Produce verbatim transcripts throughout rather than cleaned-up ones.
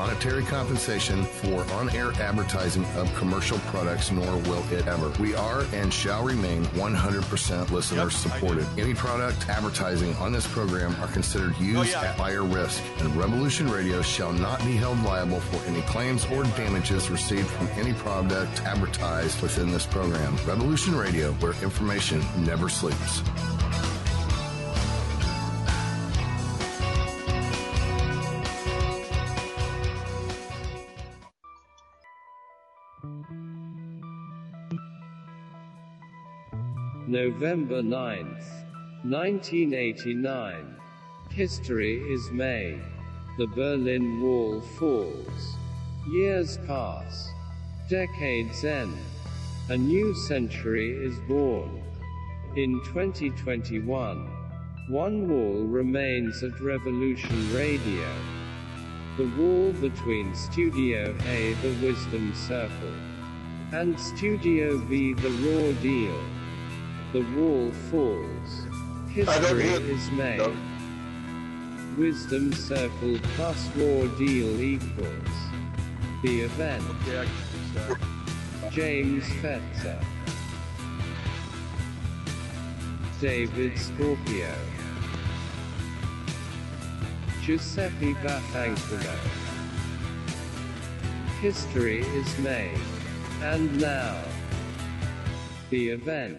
monetary compensation for on-air advertising of commercial products, nor will it ever. We are and shall remain one hundred percent listener Yep, supported. Any product advertising on this program are considered used Oh, yeah. at buyer risk, and Revolution Radio shall not be held liable for any claims or damages received from any product advertised within this program. Revolution Radio, where information never sleeps. November ninth, nineteen eighty-nine. History is made. The Berlin Wall falls. Years pass. Decades end. A new century is born. In twenty twenty-one, one wall remains at Revolution Radio. The wall between Studio A, the Wisdom Circle, and Studio B, the Raw Deal. The wall falls. History is made. No. Wisdom Circle plus Raw Deal equals the event. Okay, I can fix that. James Fetzer, David Scorpio, Giuseppe Vaffanculo. History is made. And now, the event.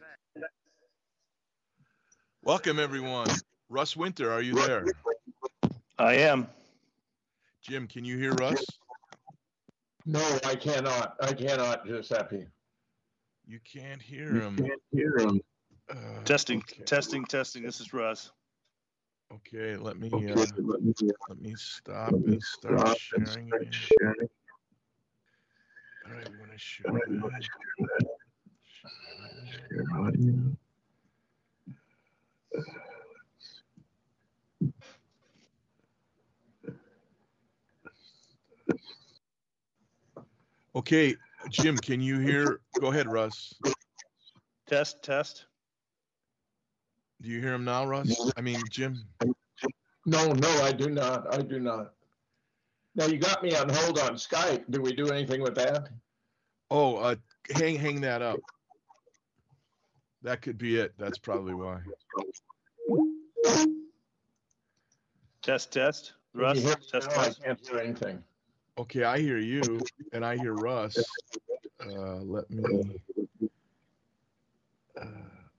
Welcome, everyone. Russ Winter, are you there? I am. Jim, can you hear Russ? No, I cannot. I cannot, Giuseppe. You can't hear him. Can't hear him. Uh, Testing, okay. testing, testing. This is Russ. Okay, let me Okay, uh, let me, let me stop and start stop and sharing start again. sharing. All right, we want to share All right, we that. wanna share that. Share audio. Okay, Jim, can you hear? Go ahead, Russ. Test, test. Do you hear him now, Russ? I mean, Jim. No, no, I do not. I do not. Now you got me on hold on Skype. Do we do anything with that? Oh, uh, hang hang that up. That could be it. That's probably why. Test, test. Russ, Can you hear me test, now? I test. can't hear anything. Okay, I hear you, and I hear Russ. Uh, let me uh,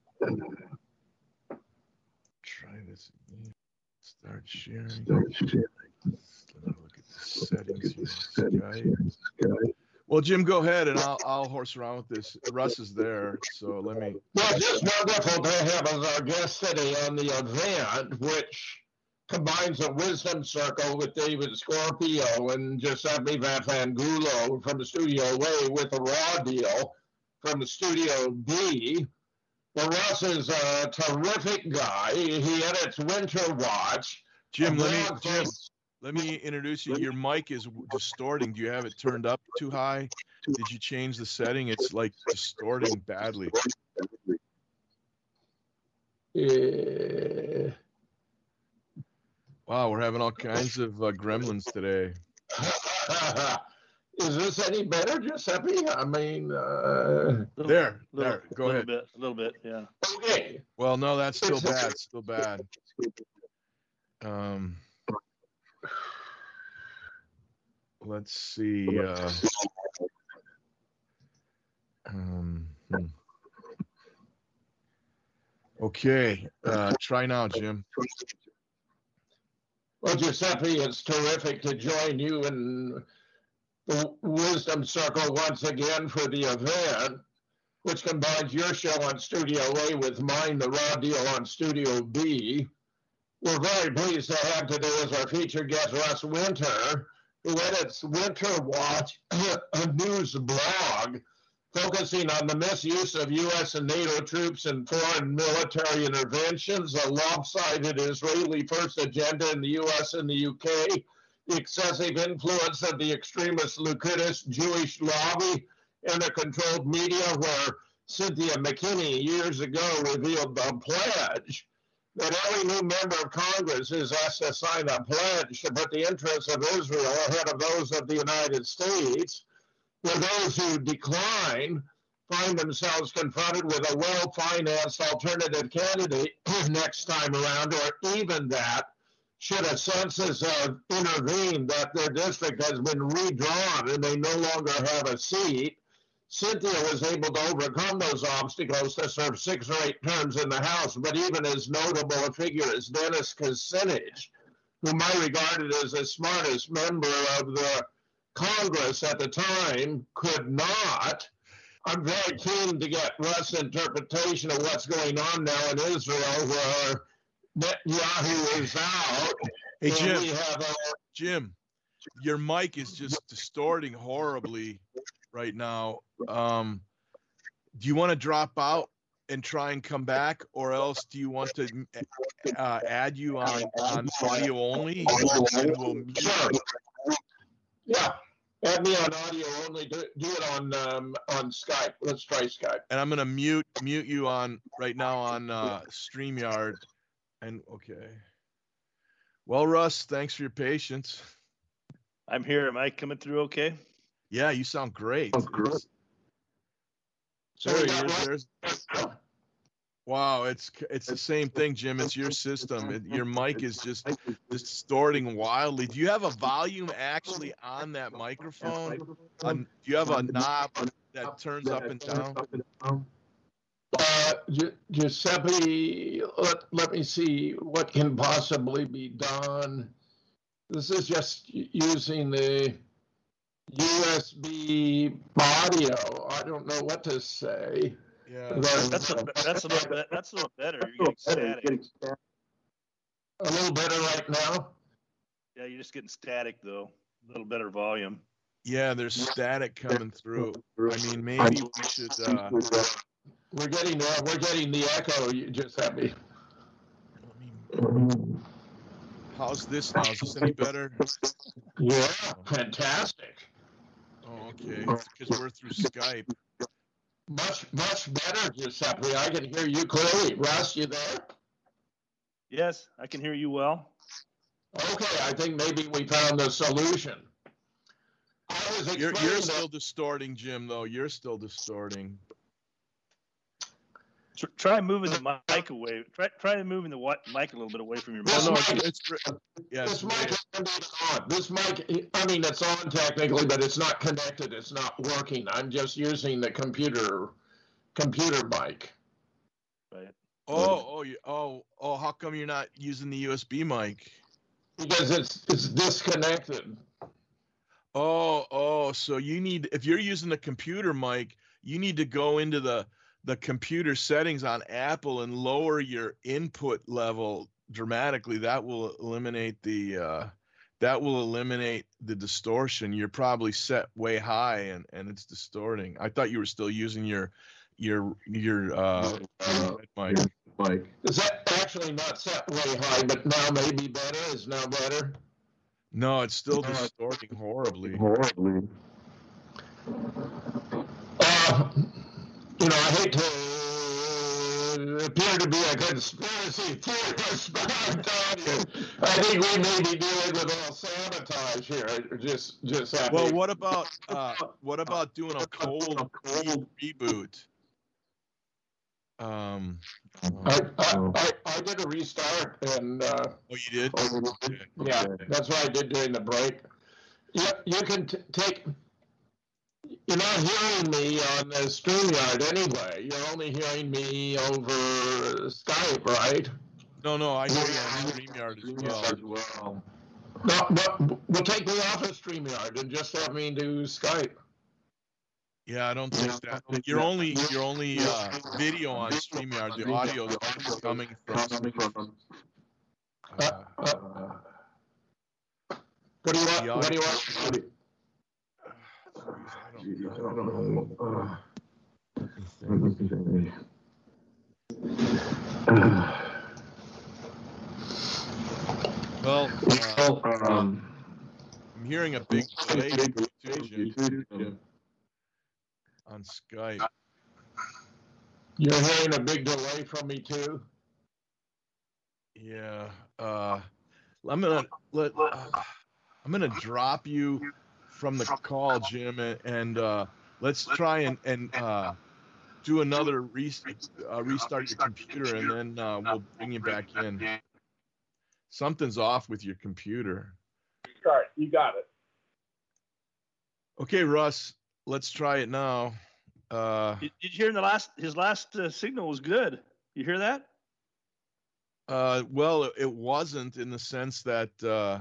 try this again. Start sharing. Start sharing. Let me look at the settings here. Skype. Well, Jim, go ahead, and I'll I'll horse around with this. Russ is there, so let me. Well, it's just wonderful to have as our guest today on the event, which combines a wisdom circle with David Scorpio and Giuseppe Vaffanculo from the Studio A with a Raw Deal from the Studio B. Well, Russ is a terrific guy. He edits Winter Watch. Jim, a let me blog Jim, for- let me introduce you. Your mic is distorting. Do you have it turned up too high? Did you change the setting? It's like distorting badly. Uh, Wow, we're having all kinds of uh, gremlins today. Is this any better, Giuseppe? I mean, uh, Little- There, little- there. Go little ahead. Bit, a little bit, yeah. okay. Well, no, that's still bad. Still bad. Um, let's see. Uh, um, hmm. Okay, uh, try now, Jim. Well, Giuseppe, it's terrific to join you in the Wisdom Circle once again for the event, which combines your show on Studio A with mine, The Raw Deal, on Studio B. We're very pleased to have today as our featured guest Russ Winter, who edits Winter Watch, a news blog focusing on the misuse of U S and NATO troops in foreign military interventions, a lopsided Israeli first agenda in the U S and the U K, the excessive influence of the extremist Likud Jewish lobby, and a controlled media where Cynthia McKinney years ago revealed the pledge that every new member of Congress is asked to sign a pledge to put the interests of Israel ahead of those of the United States, where those who decline find themselves confronted with a well-financed alternative candidate next time around, or even that, should a census have intervened that their district has been redrawn and they no longer have a seat, Cynthia was able to overcome those obstacles to serve six or eight terms in the House. But even as notable a figure as Dennis Kucinich, whom I regarded as the smartest member of the Congress at the time, could not. I'm very keen to get Russ' interpretation of what's going on now in Israel, where Netanyahu is out. Hey, Jim. We have a, Jim, your mic is just distorting horribly right now. Um, do you want to drop out and try and come back, or else do you want to uh, add you on, on audio only? And we'll mute sure. Yeah. Add me on audio only. Do, do it on um, on Skype. Let's try Skype. And I'm gonna mute mute you on right now on uh, StreamYard. And okay. Well, Russ, thanks for your patience. I'm here. Am I coming through okay? Yeah, you sound great. It's, so there, we got there's, wow, it's it's the same thing, Jim. It's your system. It, your mic is just distorting wildly. Do you have a volume actually on that microphone? Um, do you have a knob that turns up and down? Uh, Gi- Giuseppe, let, let me see what can possibly be done. This is just using the U S B audio. I don't know what to say. Yeah. That's a, that's a little bit, that's a little better. You're getting static. A little better right now. Yeah, you're just getting static though. A little better volume. Yeah, there's static coming through. I mean, maybe we should. Uh, we're getting uh, we're getting the echo. You just had me. How's this now? Is this any better? Yeah, fantastic. Oh, okay. Because we're through Skype. Much much better, Giuseppe. I can hear you clearly. Russ, you there? Yes, I can hear you well. Okay, I think maybe we found the solution. I was You're, explaining you're still that- distorting, Jim, though. You're still distorting. Tr- Try moving the mic away. Try try moving the wi- mic a little bit away from your This Oh, no, mouth. it's, mic- it's yeah, This it's mic way- isn't even on. This mic, I mean, it's on technically, but it's not connected. It's not working. I'm just using the computer, computer mic. Right. oh, oh, you, oh, oh. How come you're not using the U S B mic? Because it's it's disconnected. Oh, oh. So you need, if you're using the computer mic, you need to go into the the computer settings on Apple and lower your input level dramatically. That will eliminate the uh, that will eliminate the distortion. You're probably set way high and and it's distorting. I thought you were still using your your your uh, mic. Mic. Is that actually not set way high, but now maybe better? Is now better? No, it's still distorting horribly. Horribly. Uh, you know, I hate to appear to be a conspiracy theorist, but I'm telling you, I think we may be dealing with all sabotage here. Just, just happy. Well, what about uh, what about doing a cold re- reboot? Um, I, I, I, I did a restart, and uh, oh, you did? Okay. yeah, that's what I did during the break. You, you can t- take. You're not hearing me on the StreamYard anyway. You're only hearing me over Skype, right? No, no, I hear you on StreamYard as well. No, no, we'll take me off of StreamYard and just have me do Skype. Yeah, I don't think that. You're only you're only uh, video on StreamYard. The audio is coming from. Uh, Uh, uh, what do you want? the What do you audio- want? Well, uh, Um, I'm hearing a big delay too, Jim, on Skype. You're hearing a big delay from me too. Yeah. Uh, I'm gonna let. Uh, I'm gonna drop you from the call, Jim, and, and uh, let's try and and uh, do another re- uh, restart your computer, and then uh, we'll bring you back in. Something's off with your computer. All right, you got it. Okay, Russ, let's try it now. Uh, Did, did you hear in the last his last uh, signal was good? You hear that? uh, well, it, it wasn't in the sense that uh,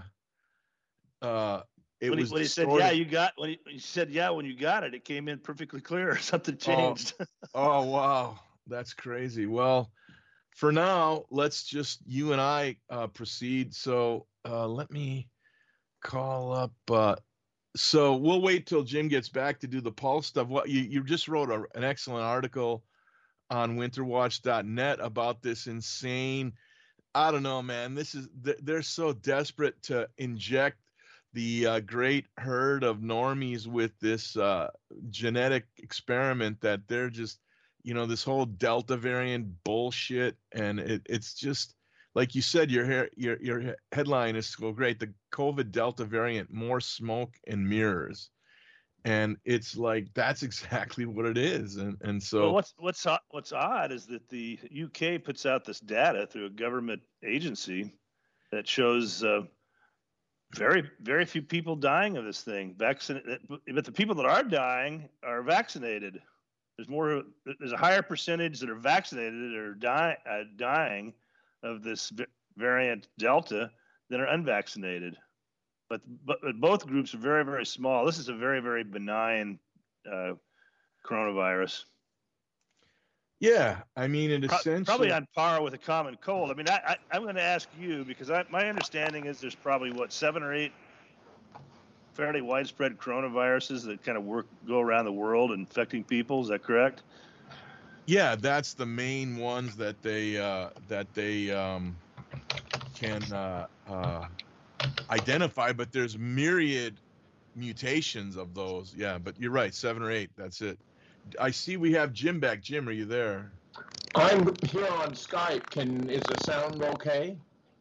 uh, it When he, was when he said, distorted. "Yeah, you got," when he, when he said, "Yeah," when you got it, it came in perfectly clear. Something changed. Oh, oh, wow, that's crazy. Well, for now, let's just you and I uh, proceed. So uh, let me call up. Uh, so we'll wait till Jim gets back to do the pulse stuff. What you you just wrote a, an excellent article on winterwatch dot net about this insane. I don't know, man. This is they're so desperate to inject the uh, great herd of normies with this uh, genetic experiment that they're just, you know, this whole Delta variant bullshit, and it, it's just like you said. Your hair, your your headline is so great. The COVID Delta variant, more smoke and mirrors, and it's like that's exactly what it is. And and so Well, what's what's o- what's odd is that the U K puts out this data through a government agency that shows uh, very very few people dying of this thing. Vaccin- but the people that are dying are vaccinated. There's more. There's a higher percentage that are vaccinated that are die, uh, dying of this variant Delta than are unvaccinated. But, but but both groups are very very small. This is a very very benign uh, coronavirus. yeah, I mean, it Pro- essentially Probably on par with a common cold. I mean, I, I, I'm going to ask you because I, my understanding is there's probably what seven or eight fairly widespread coronaviruses that kind of work go around the world infecting people. Is that correct? yeah, that's the main ones that they uh, that they um, can uh, uh, identify. But there's myriad mutations of those. Yeah, but you're right, seven or eight. That's it. I see we have Jim back. Jim, are you there? I'm here on Skype. Can is the sound okay?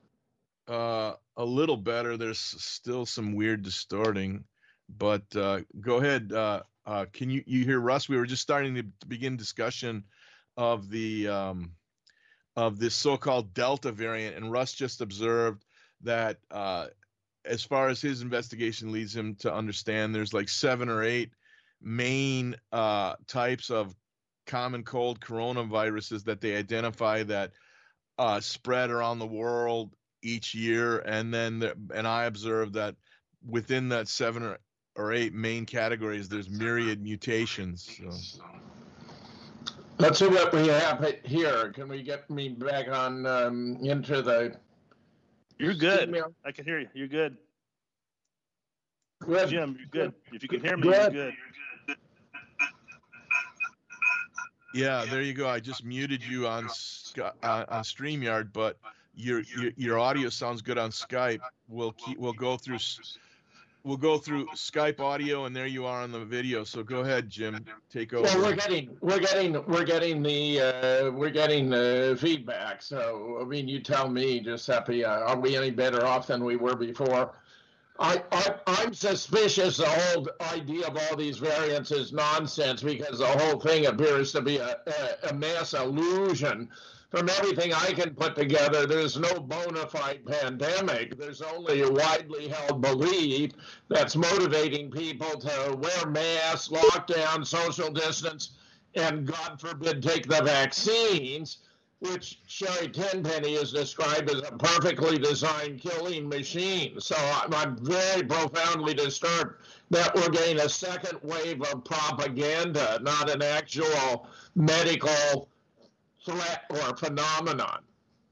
Uh, a little better. There's still some weird distorting, but uh, go ahead. Uh, uh, can you you hear Russ? We were just starting to begin discussion of the um, of this so-called Delta variant, and Russ just observed that uh, as far as his investigation leads him to understand, there's like seven or eight main uh, types of common cold coronaviruses that they identify that uh, spread around the world each year, and then the, and I observed that within that seven or, or eight main categories, there's myriad mutations. So. Let's see what we have here. Can we get me back on um, into the? You're good. Email? I can hear you. You're good. Good. Jim, you're good. If you can hear me, Good. you're good. Yeah, there you go. I just muted you on Sky- uh, on StreamYard, but your, your your audio sounds good on Skype. We'll keep we'll go through we'll go through Skype audio, and there you are on the video. So go ahead, Jim, take over. Well, we're getting we're getting we're getting the uh, we're getting the feedback. So I mean, you tell me, Giuseppe, uh, are we any better off than we were before? I, I I'm suspicious the whole idea of all these variants is nonsense because the whole thing appears to be a, a, a mass illusion. From everything I can put together, there's no bona fide pandemic. There's only a widely held belief that's motivating people to wear masks, lockdown, social distance, and God forbid take the vaccines, which Sherry Tenpenny has described as a perfectly designed killing machine. So I'm, I'm very profoundly disturbed that we're getting a second wave of propaganda, not an actual medical threat or phenomenon.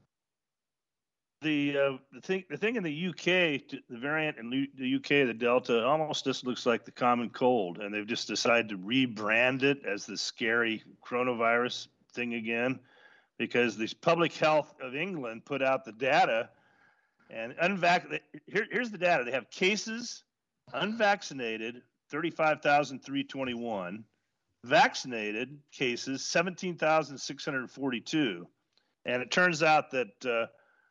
The uh, the thing the thing in the U K, the variant in the U K, the Delta, almost just looks like the common cold, and they've just decided to rebrand it as the scary coronavirus thing again, because the Public Health of England put out the data, and unvac. Here, here's the data: they have cases, unvaccinated, thirty-five thousand three hundred twenty-one. Vaccinated cases, seventeen thousand six hundred forty-two. And it turns out that uh,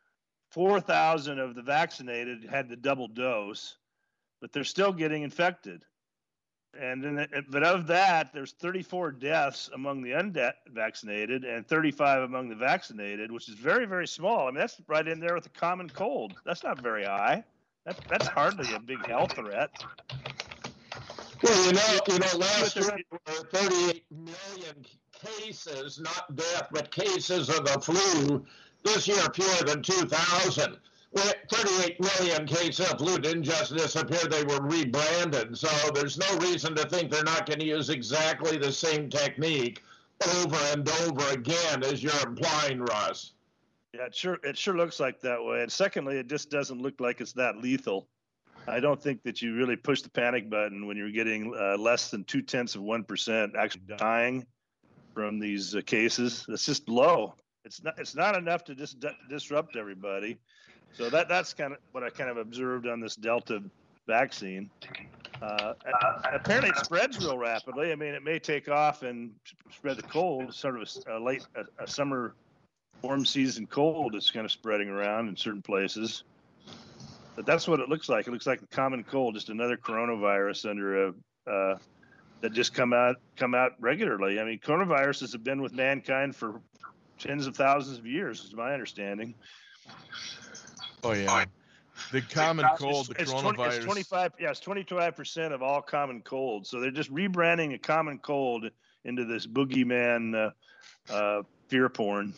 four thousand of the vaccinated had the double dose, but they're still getting infected. And then, but of that, there's thirty-four deaths among the unvaccinated and thirty-five among the vaccinated, which is very, very small. I mean, that's right in there with the common cold. That's not very high. That's that's hardly a big health threat. Well, you know, you know, last year there were thirty-eight million cases, not death, but cases of the flu. This year, fewer than two thousand. Well, thirty-eight million cases of flu didn't just disappear, they were rebranded. So there's no reason to think they're not going to use exactly the same technique over and over again as you're implying, Russ. Yeah, it sure, it sure looks like that way. And secondly, it just doesn't look like it's that lethal. I don't think that you really push the panic button when you're getting uh, less than two tenths of one percent actually dying from these uh, cases. It's just low. It's not. It's not enough to just dis- disrupt everybody. So that that's kind of what I kind of observed on this Delta vaccine. Uh, apparently, it spreads real rapidly. I mean, it may take off and spread the cold, sort of a, a late a, a summer warm season cold is kind of spreading around in certain places. But that's what it looks like. It looks like the common cold, just another coronavirus under a uh, that just come out come out regularly. I mean, coronaviruses have been with mankind for tens of thousands of years, is my understanding. Oh yeah, the common cold, the it's, coronavirus. twenty, it's twenty-five. Yeah, it's twenty-five percent of all common colds. So they're just rebranding a common cold into this boogeyman uh, uh, fear porn.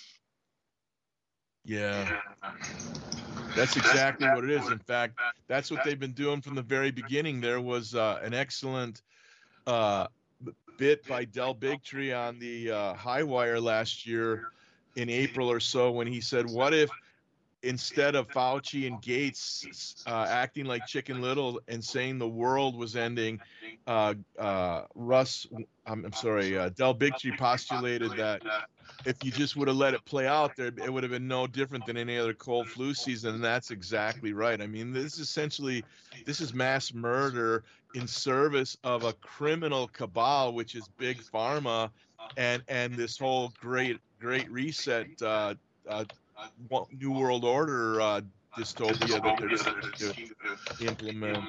Yeah, that's exactly what it is. In fact, that's what they've been doing from the very beginning. There was uh, an excellent uh, bit by Del Bigtree on the uh, High Wire last year in April or so when he said, what if instead of Fauci and Gates uh, acting like Chicken Little and saying the world was ending, uh, uh, Russ, I'm, I'm sorry, uh, Del Bigtree postulated that if you just would have let it play out there, it would have been no different than any other cold flu season. And that's exactly right. I mean, this is essentially, this is mass murder in service of a criminal cabal, which is big pharma, and, and this whole great, great reset, uh, uh, New World Order uh, dystopia that they're trying to implement.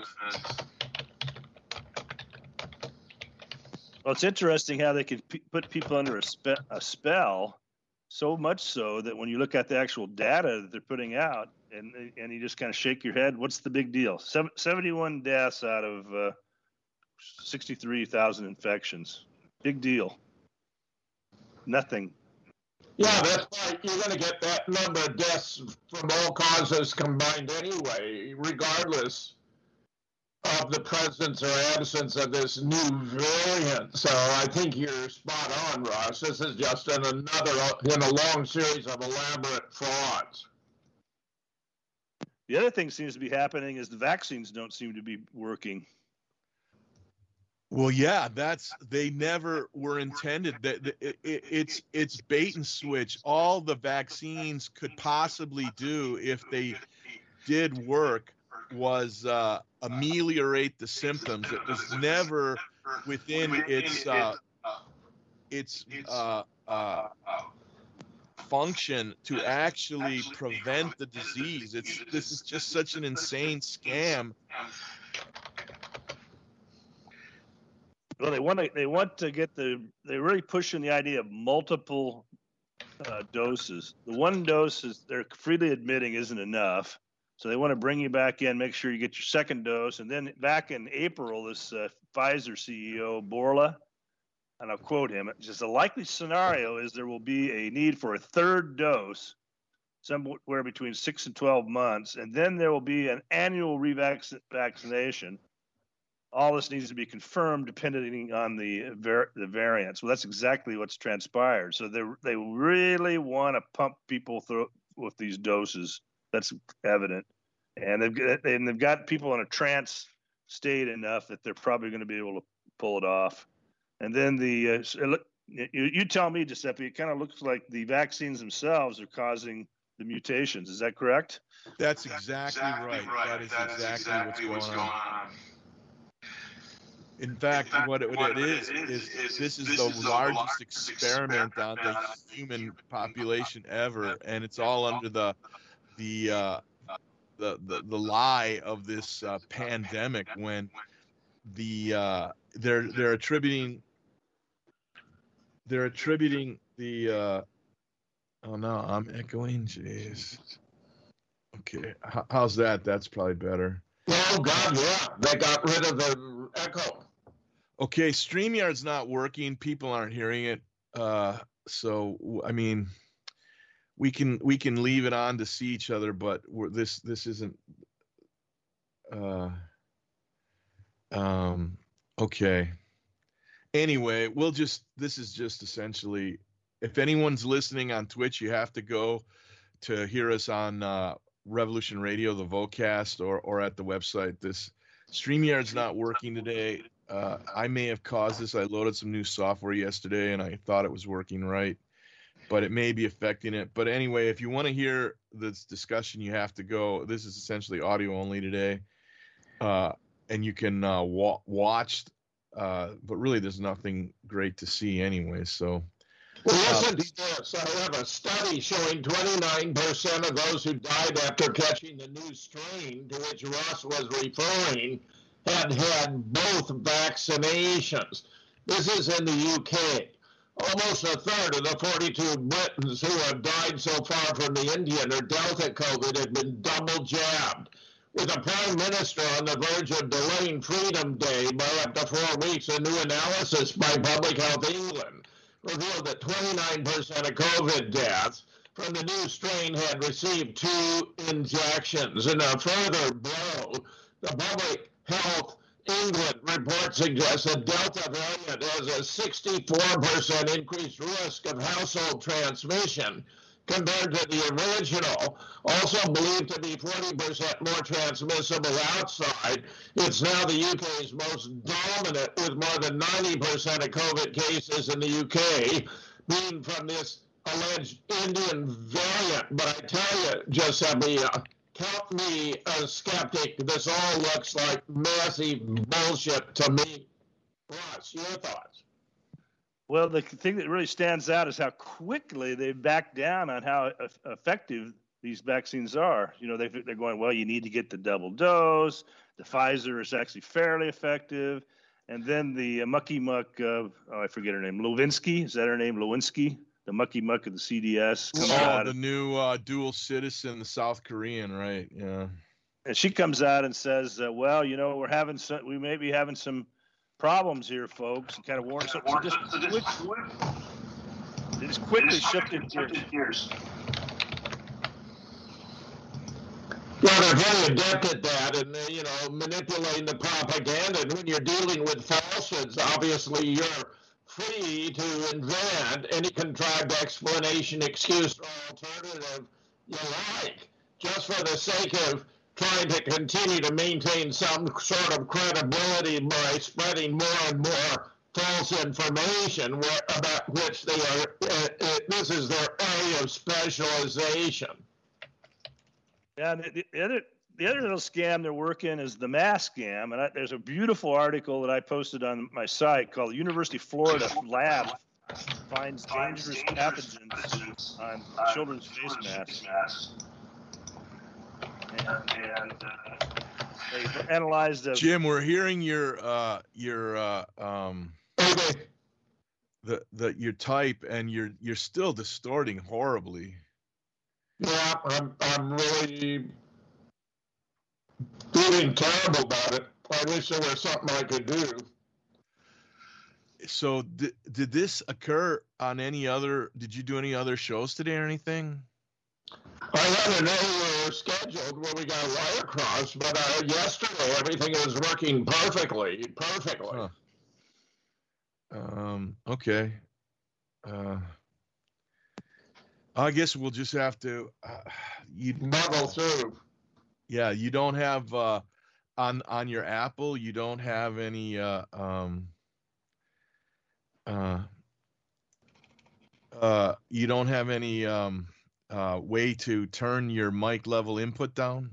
Well, it's interesting how they could p- put people under a, spe- a spell, so much so that when you look at the actual data that they're putting out, and and you just kind of shake your head, what's the big deal? Seven, seventy-one deaths out of uh, sixty-three thousand infections. Big deal. Nothing. Yeah, that's right. You're going to get that number of deaths from all causes combined anyway, regardless of the presence or absence of this new variant. So I think you're spot on, Ross. This is just in another in a long series of elaborate frauds. The other thing seems to be happening is the vaccines don't seem to be working. Well, yeah, that's they never were intended. That it, it, it's it's bait and switch. All the vaccines could possibly do, if they did work, was uh, ameliorate the symptoms. It was never within its uh, its uh, uh, function to actually prevent the disease. It's this is just such an insane scam. Well, they want to they want to get the they're really pushing the idea of multiple uh, doses. The one dose is they're freely admitting isn't enough, so they want to bring you back in, make sure you get your second dose, and then back in April, this uh, Pfizer C E O Bourla, and I'll quote him: "Just a likely scenario is there will be a need for a third dose, somewhere between six and twelve months, and then there will be an annual revaccination." All this needs to be confirmed depending on the var- the variants. Well, that's exactly what's transpired. So they they really want to pump people through with these doses. That's evident, and they've got, and they've got people in a trance state enough that they're probably going to be able to pull it off. And then the uh, you, you tell me, Giuseppe, it kind of looks like the vaccines themselves are causing the mutations. Is that correct? That's exactly, That's exactly right. right. That is that exactly, exactly what's, what's going on. on. In fact, In fact what, it, what, what it is, is, is, is this is this the is largest, largest experiment, experiment on the human population ever, and it's all under the the uh, the, the the lie of this uh, pandemic when the uh, they're they're attributing they're attributing the uh, oh no, I'm echoing. Jeez. Okay, H- how's that? That's probably better. Oh God, yeah, they got rid of the echo. Okay, StreamYard's not working. People aren't hearing it. Uh, so I mean, we can we can leave it on to see each other, but we're, this this isn't. Uh, um. Okay. Anyway, we'll just. This is just essentially. If anyone's listening on Twitch, you have to go to hear us on uh, Revolution Radio, the Vocast, or or at the website. This StreamYard's not working today. Uh, I may have caused this. I loaded some new software yesterday, and I thought it was working right, but it may be affecting it. But anyway, if you want to hear this discussion, you have to go. This is essentially audio only today, uh, and you can uh, wa- watch, uh, but really there's nothing great to see anyway. So. Well, listen to this. I have a study showing twenty-nine percent of those who died after catching the new strain to which Russ was referring had had both vaccinations. This is in the U K. Almost a third of the forty-two Britons who have died so far from the Indian or Delta COVID had been double jabbed. With the Prime Minister on the verge of delaying Freedom Day by up to four weeks, a new analysis by Public Health England revealed that twenty-nine percent of COVID deaths from the new strain had received two injections. In a further blow, the Public Health England report suggests that Delta variant has a sixty-four percent increased risk of household transmission compared to the original, also believed to be forty percent more transmissible outside. It's now the U K's most dominant, with more than ninety percent of COVID cases in the U K being from this alleged Indian variant. But I tell you, Giuseppe, uh, count me a skeptic. This all looks like massive bullshit to me. Ross, your thoughts? Well, the thing that really stands out is how quickly they back down on how effective these vaccines are. You know, they, they're going, well, you need to get the double dose. The Pfizer is actually fairly effective. And then the uh, mucky muck, uh, oh, I forget her name, Lewinsky, is that her name, Lewinsky? The mucky muck of the C D S. Comes oh, out the of, new uh, dual citizen, the South Korean, right? Yeah. And she comes out and says, uh, well, you know, we're having some, we may be having some problems here, folks, and kind of warns. So, so just, so just, quick, they just quickly shifted gears. Well, they're very adept at that, and uh, you know, manipulating the propaganda. And when you're dealing with falsehoods, obviously you're free to invent any contrived explanation, excuse, or alternative you like, just for the sake of trying to continue to maintain some sort of credibility by spreading more and more false information where, about which they are, uh, uh, this is their area of specialization. Yeah, the, the other the other little scam they're working is the mask scam, and I, there's a beautiful article that I posted on my site called "University of Florida Lab Finds Dangerous Pathogens on Children's Face Masks." And, and uh, they analyzed the Jim, we're hearing your uh, your uh, um, the the your type, and you're you're still distorting horribly. Yeah, I'm I'm really feeling terrible about it. I wish there was something I could do. So did, did this occur on any other, did you do any other shows today or anything? I had an earlier scheduled where we got a wire cross, but uh, yesterday everything was working perfectly, perfectly. Huh. Um, okay. Uh, I guess we'll just have to, uh, you muddle through. Yeah, you don't have, uh, on, on your Apple, you don't have any, uh, um, uh, uh, you don't have any, um, uh, way to turn your mic level input down?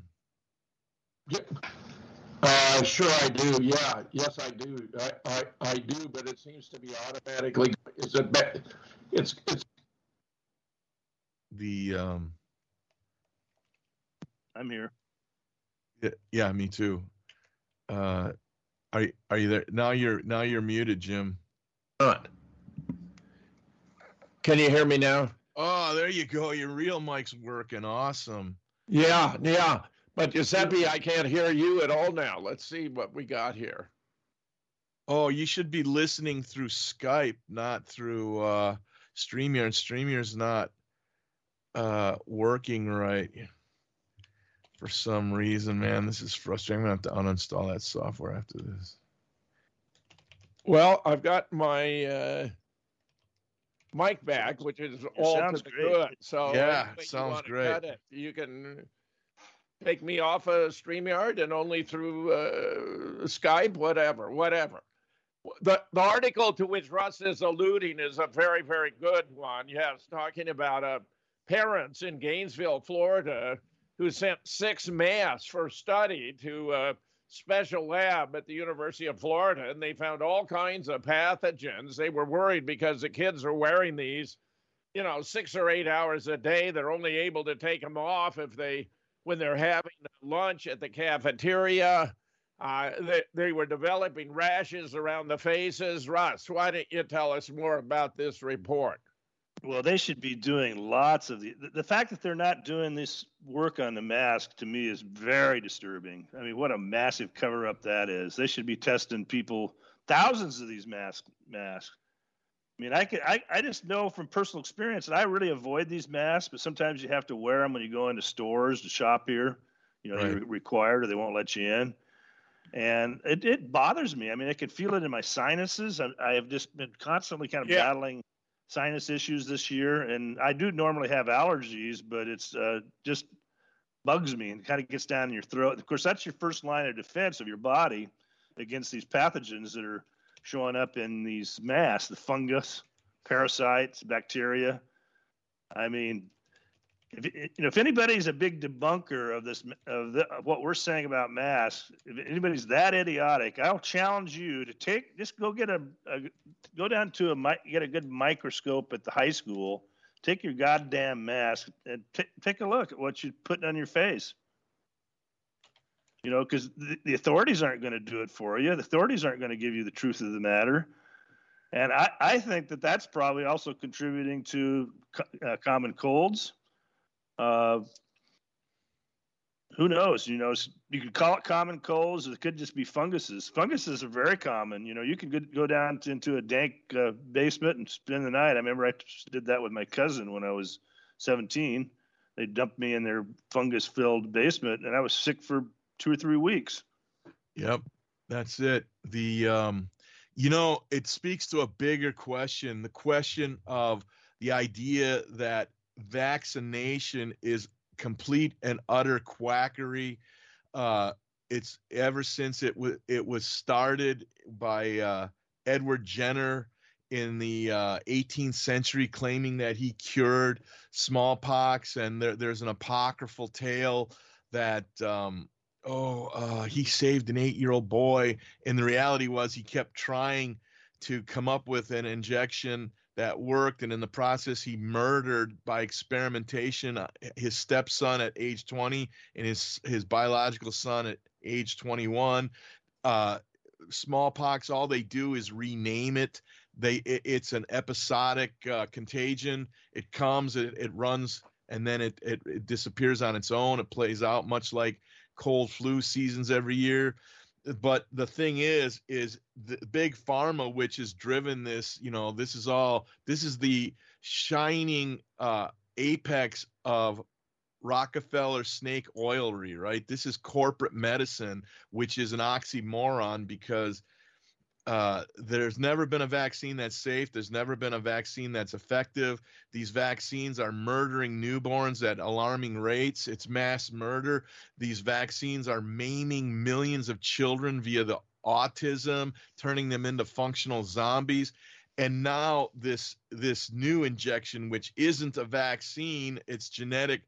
Uh, sure I do. Yeah. Yes, I do. I, I, I do, but it seems to be automatically, is it, it's, it's, the, um, I'm here. Yeah, yeah, me too. Uh, are are you there? Now you're now you're muted, Jim. Good. Can you hear me now? Oh, there you go. Your real mic's working. Awesome. Yeah, yeah. But Giuseppe, I can't hear you at all now. Let's see what we got here. Oh, you should be listening through Skype, not through uh, StreamYard. StreamYard's not uh, working right for some reason, man. This is frustrating. I'm gonna have to uninstall that software after this. Well, I've got my uh, mic back, which is all to sounds the great. good. So Yeah, anyway, sounds you wanna great. cut it, you can take me off of StreamYard and only through uh, Skype, whatever, whatever. The, the article to which Russ is alluding is a very, very good one. Yes, talking about uh, parents in Gainesville, Florida, who sent six masks for study to a special lab at the University of Florida, and they found all kinds of pathogens. They were worried because the kids are wearing these, you know, six or eight hours a day. They're only able to take them off if they, when they're having lunch at the cafeteria. Uh, they, they were developing rashes around the faces. Russ, why don't you tell us more about this report? Well, they should be doing lots of the, the fact that they're not doing this work on the mask to me is very disturbing. I mean, what a massive cover up that is. They should be testing people, thousands of these mask masks. I mean, I could, I, I just know from personal experience that I really avoid these masks, but sometimes you have to wear them when you go into stores to shop here. You know, Right. you're required or they won't let you in. And it, it bothers me. I mean, I can feel it in my sinuses. I, I have just been constantly kind of Yeah. battling sinus issues this year. And I do normally have allergies, but it's uh, just bugs me and kind of gets down in your throat. Of course, that's your first line of defense of your body against these pathogens that are showing up in these masks, the fungus, parasites, bacteria. I mean, If, you know, if anybody's a big debunker of this, of, the, of what we're saying about masks, if anybody's that idiotic, I'll challenge you to take, just go get a, a go down to a, get a good microscope at the high school, take your goddamn mask and t- take a look at what you're putting on your face. You know, because the, the authorities aren't going to do it for you. The authorities aren't going to give you the truth of the matter. And I, I think that that's probably also contributing to co- uh, common colds. Uh, who knows? You know, you could call it common colds. It could just be funguses. Funguses are very common. You know, you can go down to, into a dank uh, basement and spend the night. I remember I did that with my cousin when I was seventeen. They dumped me in their fungus-filled basement, and I was sick for two or three weeks. Yep, that's it. The um, you know, it speaks to a bigger question, the question of the idea that vaccination is complete and utter quackery. Uh, it's ever since it was it was started by uh, Edward Jenner in the uh, eighteenth century, claiming that he cured smallpox, and there, there's an apocryphal tale that um, oh uh, he saved an eight-year-old boy, and the reality was he kept trying to come up with an injection that worked, and in the process he murdered by experimentation his stepson at age twenty and his his biological son at age twenty-one. Uh, smallpox, all they do is rename it. They it, it's an episodic uh, contagion. It comes, it, it runs, and then it, it it disappears on its own. It plays out much like cold flu seasons every year. But the thing is, is the big pharma, which has driven this, you know, this is all, this is the shining uh, apex of Rockefeller snake oilery, right? This is corporate medicine, which is an oxymoron because uh, there's never been a vaccine that's safe. There's never been a vaccine that's effective. These vaccines are murdering newborns at alarming rates. It's mass murder. These vaccines are maiming millions of children via the autism, turning them into functional zombies. And now this this new injection, which isn't a vaccine, it's genetic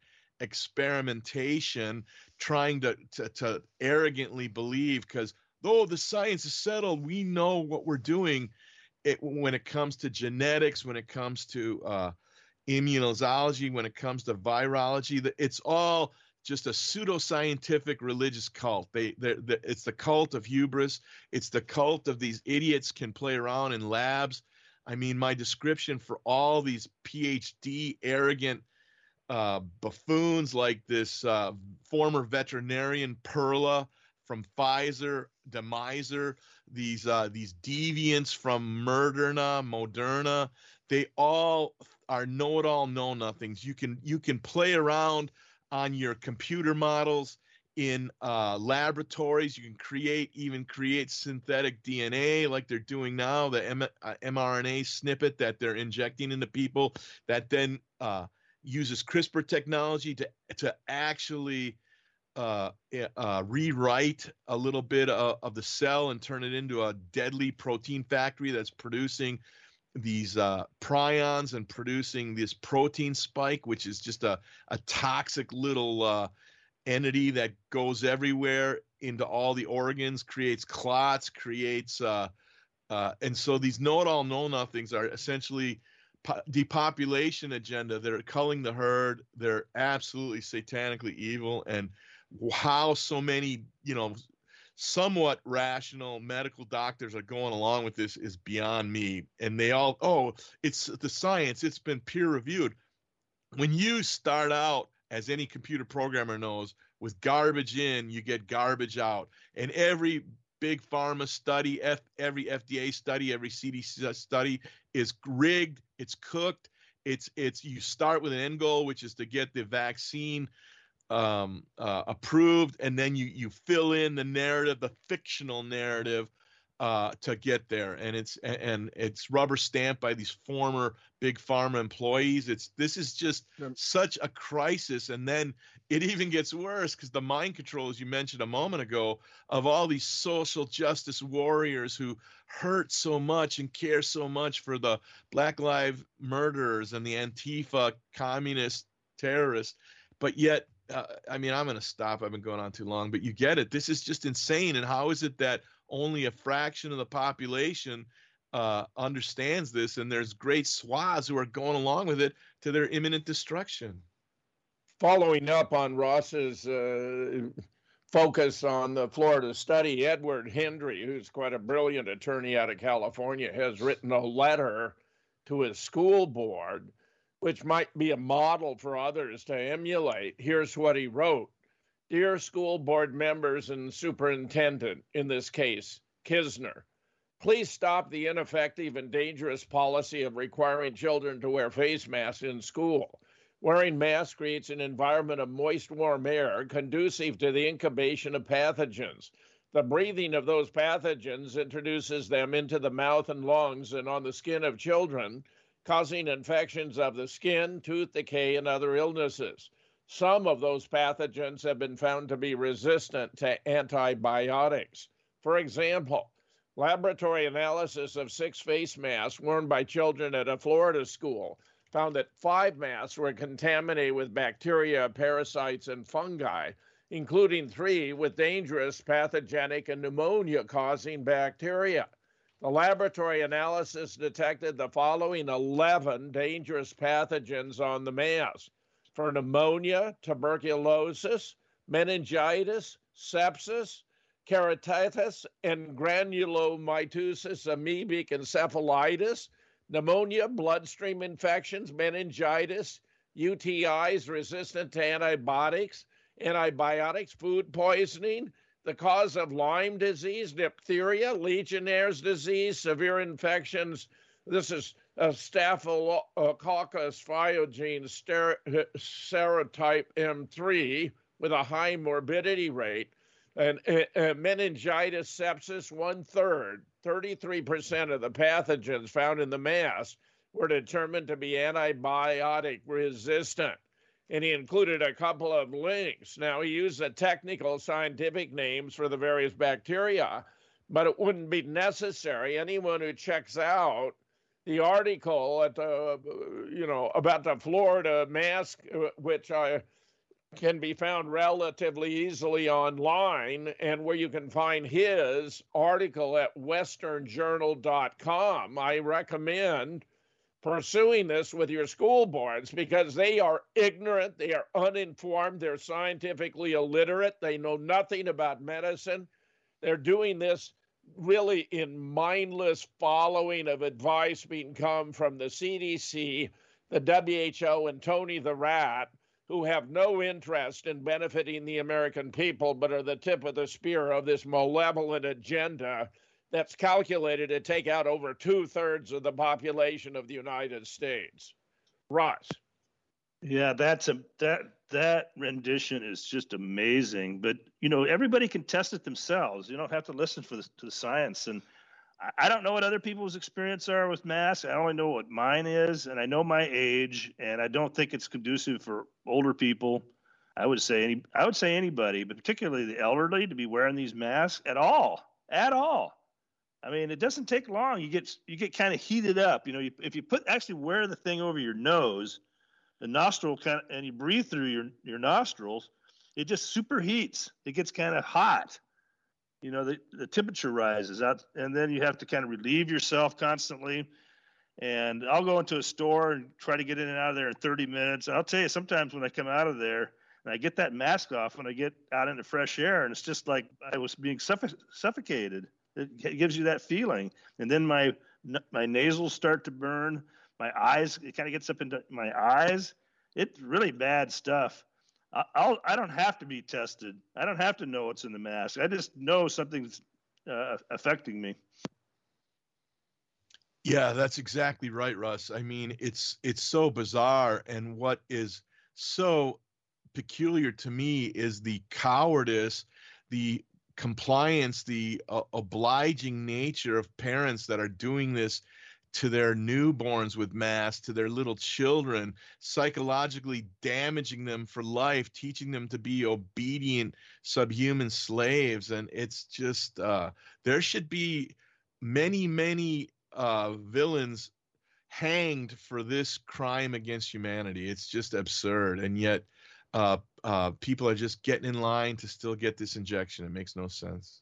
experimentation, trying to to, to arrogantly believe, because though the science is settled, we know what we're doing. It, when it comes to genetics, when it comes to uh, immunology, when it comes to virology, it's all just a pseudoscientific religious cult. They, they're, they're, it's the cult of hubris. It's the cult of these idiots can play around in labs. I mean, my description for all these P H D arrogant uh, buffoons like this uh, former veterinarian Perla from Pfizer, Demiser, these uh, these deviants from Moderna, Moderna, they all are know-it-all, know-nothings. You can you can play around on your computer models in uh, laboratories. You can create, even create synthetic D N A like they're doing now, the M- uh, mRNA snippet that they're injecting into people that then uh, uses CRISPR technology to, to actually uh, uh, rewrite a little bit of, of the cell and turn it into a deadly protein factory that's producing these uh, prions and producing this protein spike, which is just a, a toxic little uh, entity that goes everywhere into all the organs, creates clots, creates, uh, uh, and so these know-it-all, know-nothings are essentially po- depopulation agenda. They're culling the herd. They're absolutely satanically evil. And how so many, you know, somewhat rational medical doctors are going along with this is beyond me. And they all, oh, it's the science, it's been peer reviewed. When you start out, as any computer programmer knows, with garbage in, you get garbage out. And every big pharma study, F, every F D A study, every C D C study is rigged, it's cooked. It's, it's, you start with an end goal, which is to get the vaccine um, uh, approved, and then you you fill in the narrative, the fictional narrative, uh, to get there, and it's and it's rubber stamped by these former big pharma employees. It's this is just such a crisis, and then it even gets worse because the mind control, as you mentioned a moment ago, of all these social justice warriors who hurt so much and care so much for the Black Lives murderers and the Antifa communist terrorists, but yet. Uh, I mean, I'm going to stop. I've been going on too long, but you get it. This is just insane. And how is it that only a fraction of the population uh, understands this? And there's great swaths who are going along with it to their imminent destruction. Following up on Ross's uh, focus on the Florida study, Edward Hendry, who's quite a brilliant attorney out of California, has written a letter to his school board which might be a model for others to emulate. Here's what he wrote. Dear school board members and superintendent, in this case, Kisner, please stop the ineffective and dangerous policy of requiring children to wear face masks in school. Wearing masks creates an environment of moist, warm air conducive to the incubation of pathogens. The breathing of those pathogens introduces them into the mouth and lungs and on the skin of children, causing infections of the skin, tooth decay, and other illnesses. Some of those pathogens have been found to be resistant to antibiotics. For example, laboratory analysis of six face masks worn by children at a Florida school found that five masks were contaminated with bacteria, parasites, and fungi, including three with dangerous pathogenic and pneumonia-causing bacteria. The laboratory analysis detected the following eleven dangerous pathogens on the mask: for pneumonia, tuberculosis, meningitis, sepsis, keratitis, and granulomatosis, amoebic encephalitis, pneumonia, bloodstream infections, meningitis, U T Is resistant to antibiotics, antibiotics, food poisoning, the cause of Lyme disease, diphtheria, Legionnaire's disease, severe infections. This is a Staphylococcus pyogenes serotype M three with a high morbidity rate. And uh, meningitis, sepsis, one third, thirty-three percent of the pathogens found in the mass were determined to be antibiotic resistant. And he included a couple of links. Now, he used the technical scientific names for the various bacteria, but it wouldn't be necessary. Anyone who checks out the article at the, you know, about the Florida mask, which I can be found relatively easily online, and where you can find his article at western journal dot com. I recommend pursuing this with your school boards because they are ignorant, they are uninformed, they're scientifically illiterate, they know nothing about medicine. They're doing this really in mindless following of advice being come from the C D C, the W H O, and Tony the Rat, who have no interest in benefiting the American people, but are the tip of the spear of this malevolent agenda that's calculated to take out over two-thirds of the population of the United States. Russ. Yeah, that's a that that rendition is just amazing. But you know, everybody can test it themselves. You don't have to listen for the, to the science. And I, I don't know what other people's experience are with masks. I only know what mine is, and I know my age. And I don't think it's conducive for older people. I would say any. I would say anybody, but particularly the elderly, to be wearing these masks at all, at all. I mean, it doesn't take long. You get you get kind of heated up. You know, you, if you put actually wear the thing over your nose, the nostril kind of, and you breathe through your, your nostrils, it just superheats. It gets kind of hot. You know, the, the temperature rises out, and then you have to kind of relieve yourself constantly. And I'll go into a store and try to get in and out of there in thirty minutes. And I'll tell you, sometimes when I come out of there and I get that mask off, when I get out into fresh air, and it's just like I was being suffo- suffocated. It gives you that feeling. And then my my nasals start to burn. My eyes, it kind of gets up into my eyes. It's really bad stuff. I, I'll, I don't have to be tested. I don't have to know what's in the mask. I just know something's uh, affecting me. Yeah, that's exactly right, Russ. I mean, it's it's so bizarre. And what is so peculiar to me is the cowardice, the compliance, the uh, obliging nature of parents that are doing this to their newborns with masks, to their little children, psychologically damaging them for life, teaching them to be obedient subhuman slaves. And it's just, uh, there should be many, many uh, villains hanged for this crime against humanity. It's just absurd. And yet, Uh, uh, people are just getting in line to still get this injection. It makes no sense.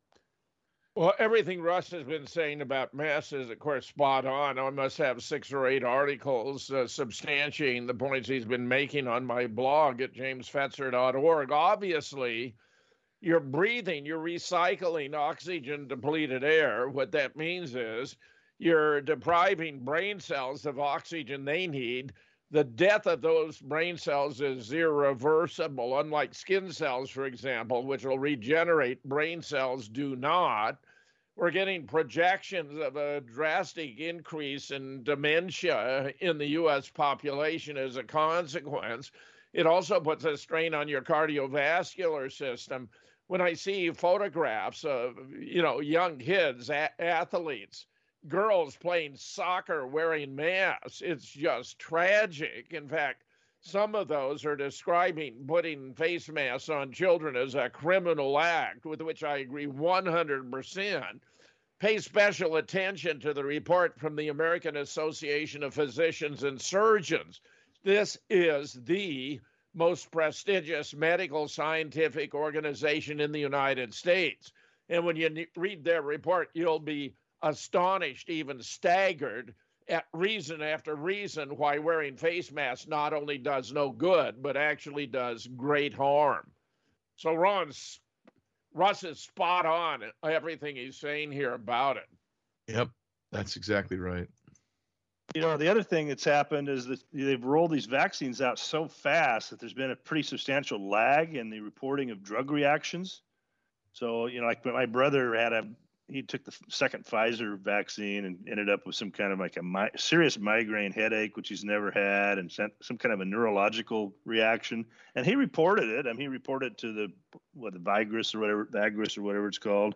Well, everything Russ has been saying about masks is, of course, spot on. I must have six or eight articles uh, substantiating the points he's been making on my blog at james fetzer dot org. Obviously, you're breathing, you're recycling oxygen-depleted air. What that means is you're depriving brain cells of oxygen they need. The death of those brain cells is irreversible, unlike skin cells, for example, which will regenerate. Brain cells do not. We're getting projections of a drastic increase in dementia in the U S population as a consequence. It also puts a strain on your cardiovascular system. When I see photographs of, you know, young kids, a- athletes, girls playing soccer wearing masks, it's just tragic. In fact, some of those are describing putting face masks on children as a criminal act, with which I agree one hundred percent. Pay special attention to the report from the American Association of Physicians and Surgeons. This is the most prestigious medical scientific organization in the United States. And when you read their report, you'll be astonished, even staggered at reason after reason why wearing face masks not only does no good, but actually does great harm. So Ron's, Russ is spot on everything he's saying here about it. Yep, that's exactly right. You know, the other thing that's happened is that they've rolled these vaccines out so fast that there's been a pretty substantial lag in the reporting of drug reactions. So, you know, like my brother had a he took the second Pfizer vaccine and ended up with some kind of like a mi- serious migraine headache, which he's never had, and some kind of a neurological reaction. And he reported it. I mean, he reported it to the, what, the Vigris or whatever, Vigris or whatever it's called.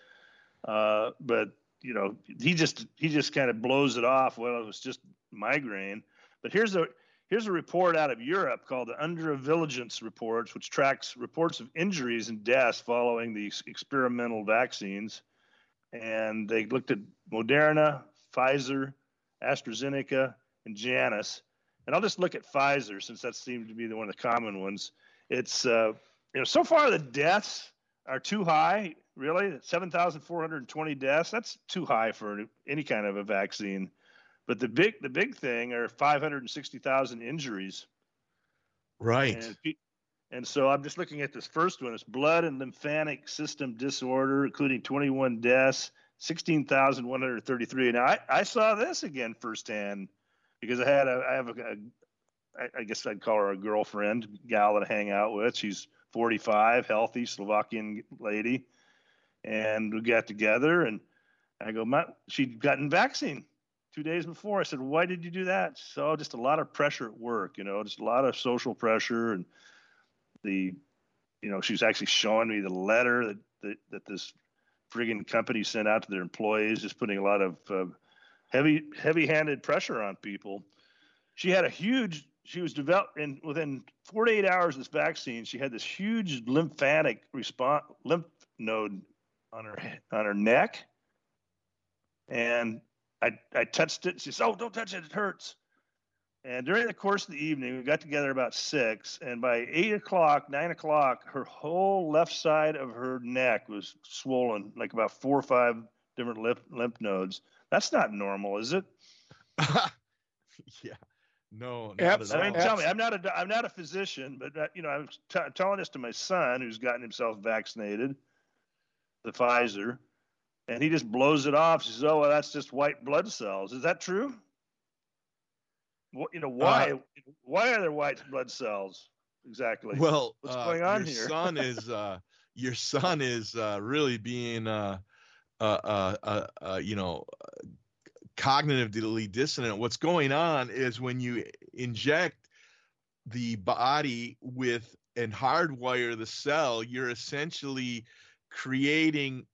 Uh, but, you know, he just, he just kind of blows it off. Well, it was just migraine. But here's a, here's a report out of Europe called the Undervigilance Reports, which tracks reports of injuries and deaths following these experimental vaccines. And they looked at Moderna, Pfizer, AstraZeneca, and Janus. And I'll just look at Pfizer since that seemed to be the one of the common ones. It's, uh, you know, so far the deaths are too high, really. seven thousand four hundred twenty deaths. That's too high for any kind of a vaccine. But the big the big thing are five hundred sixty thousand injuries. Right. And, and so I'm just looking at this first one. It's blood and lymphatic system disorder, including twenty-one deaths, sixteen thousand one hundred thirty-three. And I, I saw this again firsthand because I had a, I have a, a, I guess I'd call her a girlfriend, gal that I hang out with. She's forty-five, healthy Slovakian lady. And we got together and I go, my, she'd gotten vaccine two days before. I said, why did you do that? So just a lot of pressure at work, you know, just a lot of social pressure. And the, you know, she's actually showing me the letter that, that, that this friggin' company sent out to their employees, just putting a lot of uh, heavy, heavy-handed pressure on people. She had a huge, she was developed, and within forty-eight hours of this vaccine, she had this huge lymphatic response, lymph node on her on her neck. And I, I touched it. She said, oh, don't touch it. It hurts. And during the course of the evening, we got together about six. And by eight o'clock, nine o'clock, her whole left side of her neck was swollen, like about four or five different lymph, lymph nodes. That's not normal, is it? Yeah. No. Yep. I mean, tell me, I'm not a, I'm not a physician, but, uh, you know, I was t- telling this to my son who's gotten himself vaccinated, the Pfizer. And he just blows it off. He says, oh, well, that's just white blood cells. Is that true? What, you know, why uh, why are there white blood cells? Exactly. Well, what's uh, going on your here? son is uh, your son is uh, really being, uh, uh, uh, uh, uh, you know, cognitively dissonant. What's going on is when you inject the body with and hardwire the cell, you're essentially creating.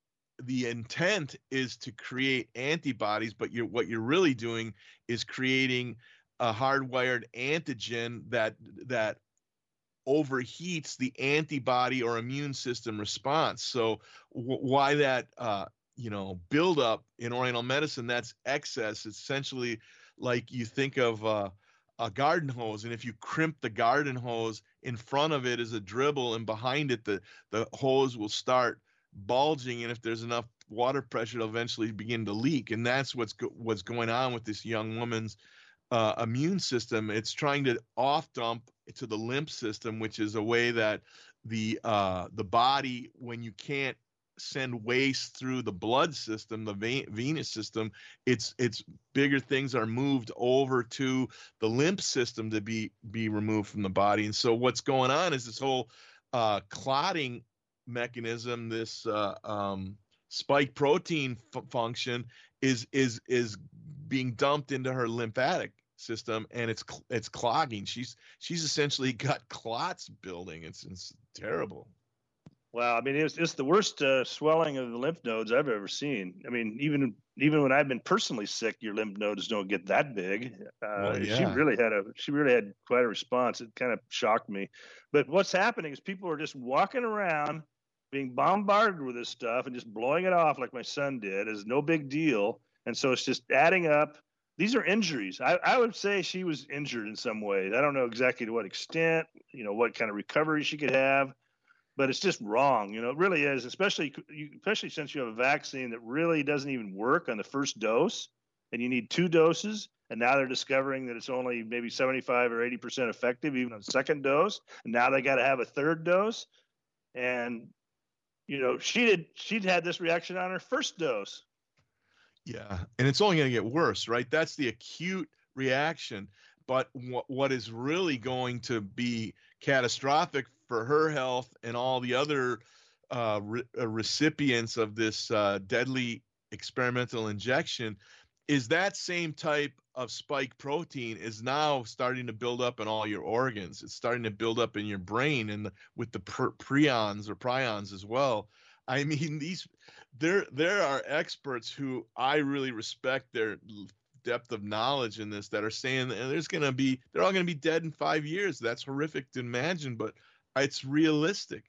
The intent is to create antibodies, but you're what you're really doing is creating a hardwired antigen that that overheats the antibody or immune system response. So w- why that uh, you know buildup in Oriental medicine? That's excess. It's essentially like you think of uh, a garden hose, and if you crimp the garden hose, in front of it is a dribble, and behind it the the hose will start bulging, and if there's enough water pressure, it'll eventually begin to leak. And that's what's go- what's going on with this young woman's uh, immune system. It's trying to off dump to the lymph system, which is a way that the uh, the body, when you can't send waste through the blood system, the vein- venous system, it's it's bigger things are moved over to the lymph system to be be removed from the body. And so what's going on is this whole uh, clotting mechanism, this uh, um, spike protein f- function is is is being dumped into her lymphatic system, and it's it's clogging. She's she's essentially got clots building. It's it's terrible. Wow, I mean, it's it's the worst uh, swelling of the lymph nodes I've ever seen. I mean, even even when I've been personally sick, your lymph nodes don't get that big. Uh, Well, She yeah. really had a she really had quite a response. It kind of shocked me. But what's happening is people are just walking around, being bombarded with this stuff and just blowing it off like my son did as no big deal. And so it's just adding up. These are injuries. I, I would say she was injured in some way. I don't know exactly to what extent, you know, what kind of recovery she could have. But it's just wrong, you know. It really is, especially especially since you have a vaccine that really doesn't even work on the first dose, and you need two doses. And now they're discovering that it's only maybe seventy-five or eighty percent effective even on the second dose. And now they got to have a third dose. And you know, she did she'd had this reaction on her first dose. Yeah, and it's only going to get worse, right? That's the acute reaction. But what what is really going to be catastrophic for her health and all the other uh, re- uh, recipients of this uh, deadly experimental injection is that same type of spike protein is now starting to build up in all your organs. It's starting to build up in your brain and the, with the per- prions or prions as well. I mean, these there there are experts who I really respect their depth of knowledge in this that are saying that there's going to be they're all going to be dead in five years. That's horrific to imagine, but it's realistic.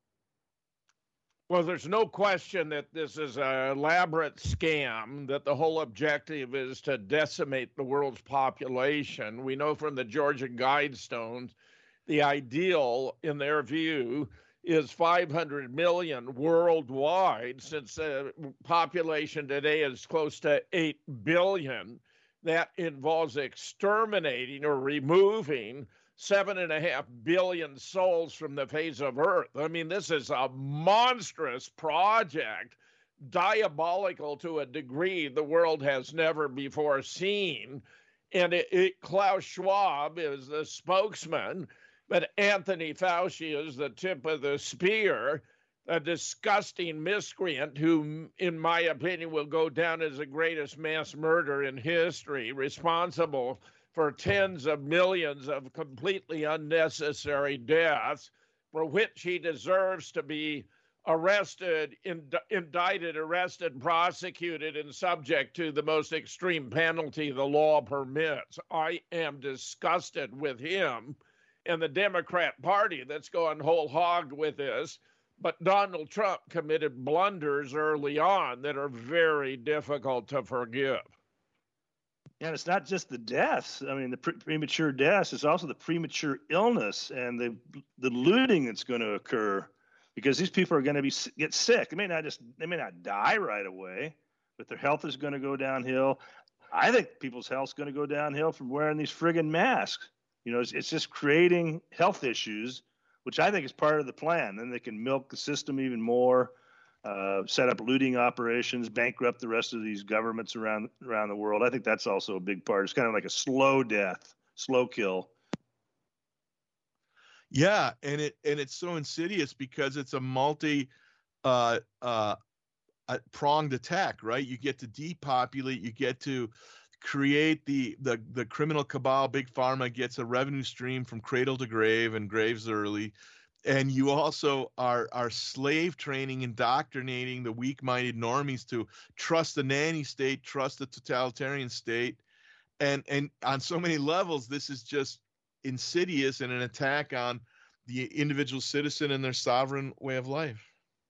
Well, there's no question that this is an elaborate scam, that the whole objective is to decimate the world's population. We know from the Georgian Guidestones, the ideal, in their view, is five hundred million worldwide, since the population today is close to eight billion. that involves exterminating or removing seven and a half billion souls from the face of Earth. I mean, this is a monstrous project, diabolical to a degree the world has never before seen. And it, it, Klaus Schwab is the spokesman, but Anthony Fauci is the tip of the spear, a disgusting miscreant who, in my opinion, will go down as the greatest mass murderer in history, responsible for tens of millions of completely unnecessary deaths, for which he deserves to be arrested, ind- indicted, arrested, prosecuted, and subject to the most extreme penalty the law permits. I am disgusted with him and the Democrat Party that's going whole hog with this. But Donald Trump committed blunders early on that are very difficult to forgive. And it's not just the deaths. I mean, the pre- premature deaths. It's also the premature illness and the the looting that's going to occur, because these people are going to be get sick. They may not just they may not die right away, but their health is going to go downhill. I think people's health is going to go downhill from wearing these friggin' masks. You know, it's, it's just creating health issues, which I think is part of the plan. Then they can milk the system even more, uh, set up looting operations, bankrupt the rest of these governments around around the world. I think that's also a big part. It's kind of like a slow death, slow kill. Yeah, and it and it's so insidious because it's a multi uh, uh, a pronged attack, right? You get to depopulate, you get to create the the the criminal cabal. Big Pharma gets a revenue stream from cradle to grave and graves early, and you also are are slave training, indoctrinating the weak-minded normies to trust the nanny state, trust the totalitarian state, and and on so many levels, this is just insidious and an attack on the individual citizen and their sovereign way of life.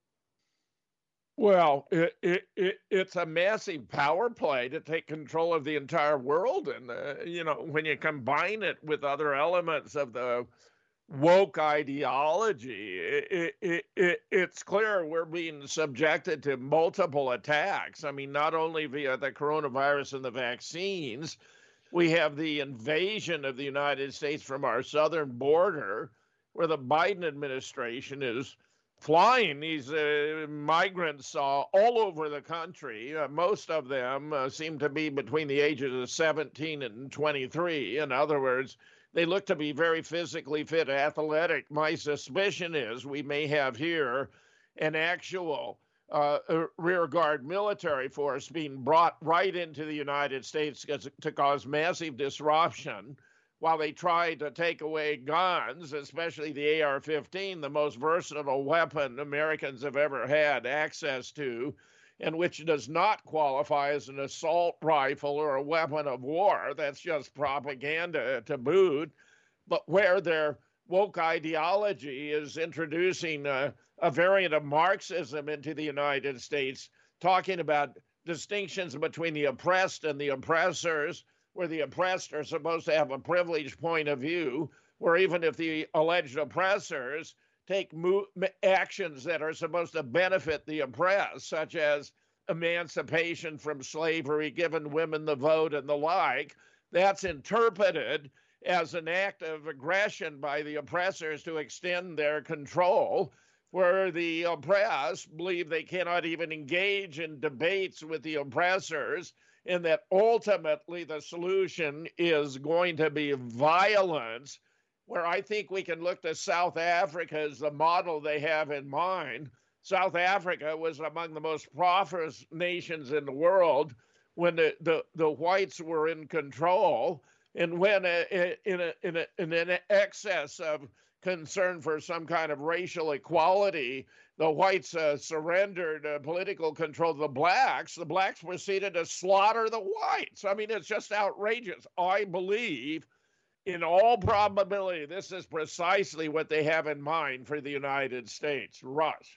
Well, it, it, it, it's a massive power play to take control of the entire world. And, uh, you know, when you combine it with other elements of the woke ideology, it, it, it, it's clear we're being subjected to multiple attacks. I mean, not only via the coronavirus and the vaccines, we have the invasion of the United States from our southern border, where the Biden administration is flying these uh, migrants uh, all over the country. Uh, most of them uh, seem to be between the ages of seventeen and twenty-three. In other words, they look to be very physically fit, athletic. My suspicion is we may have here an actual uh, rear guard military force being brought right into the United States to cause massive disruption, while they try to take away guns, especially the A R fifteen, the most versatile weapon Americans have ever had access to, and which does not qualify as an assault rifle or a weapon of war. That's just propaganda to boot. But where their woke ideology is introducing a, a variant of Marxism into the United States, talking about distinctions between the oppressed and the oppressors, where the oppressed are supposed to have a privileged point of view, where even if the alleged oppressors take mo- actions that are supposed to benefit the oppressed, such as emancipation from slavery, giving women the vote and the like, that's interpreted as an act of aggression by the oppressors to extend their control, where the oppressed believe they cannot even engage in debates with the oppressors, and that ultimately the solution is going to be violence, where I think we can look to South Africa as the model they have in mind. South Africa was among the most prosperous nations in the world when the, the, the whites were in control, and when a, in, a, in, a, in an excess of concern for some kind of racial equality, the whites uh, surrendered uh, political control to the blacks. The blacks proceeded to slaughter the whites. I mean, it's just outrageous. I believe, in all probability, this is precisely what they have in mind for the United States. Rush.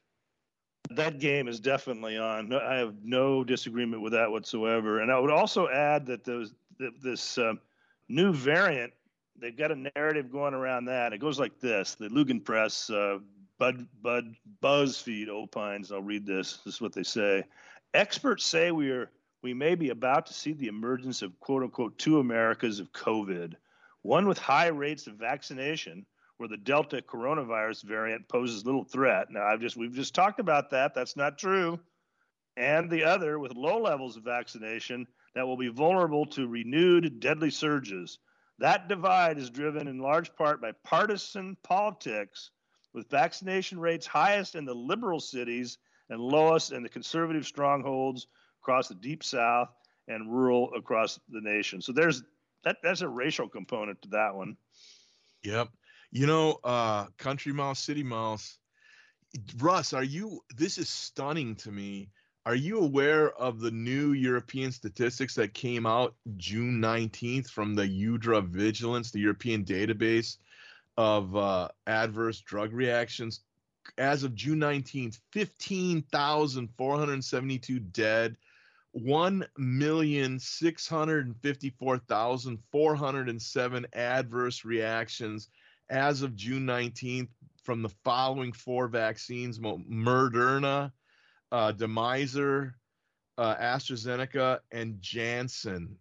That game is definitely on. I have no disagreement with that whatsoever. And I would also add that those that this uh, new variant, they've got a narrative going around that. It goes like this: the Lugan Press, uh, Bud, Bud, BuzzFeed opines. I'll read this. This is what they say: experts say we are we may be about to see the emergence of quote unquote two Americas of COVID, one with high rates of vaccination, where the Delta coronavirus variant poses little threat. Now, I've just we've just talked about that. That's not true. And the other with low levels of vaccination that will be vulnerable to renewed deadly surges. That divide is driven in large part by partisan politics, with vaccination rates highest in the liberal cities and lowest in the conservative strongholds across the deep South and rural across the nation. So there's that. That's a racial component to that one. Yep. You know, uh, Country Mouse, City Mouse, Russ, are you? This is stunning to me. Are you aware of the new European statistics that came out June nineteenth from the EUDRA Vigilance, the European database of uh, adverse drug reactions? As of June nineteenth, fifteen thousand four hundred seventy-two dead, one million six hundred fifty-four thousand four hundred seven adverse reactions as of June nineteenth from the following four vaccines: Moderna, uh, Pfizer, uh, AstraZeneca, and Janssen.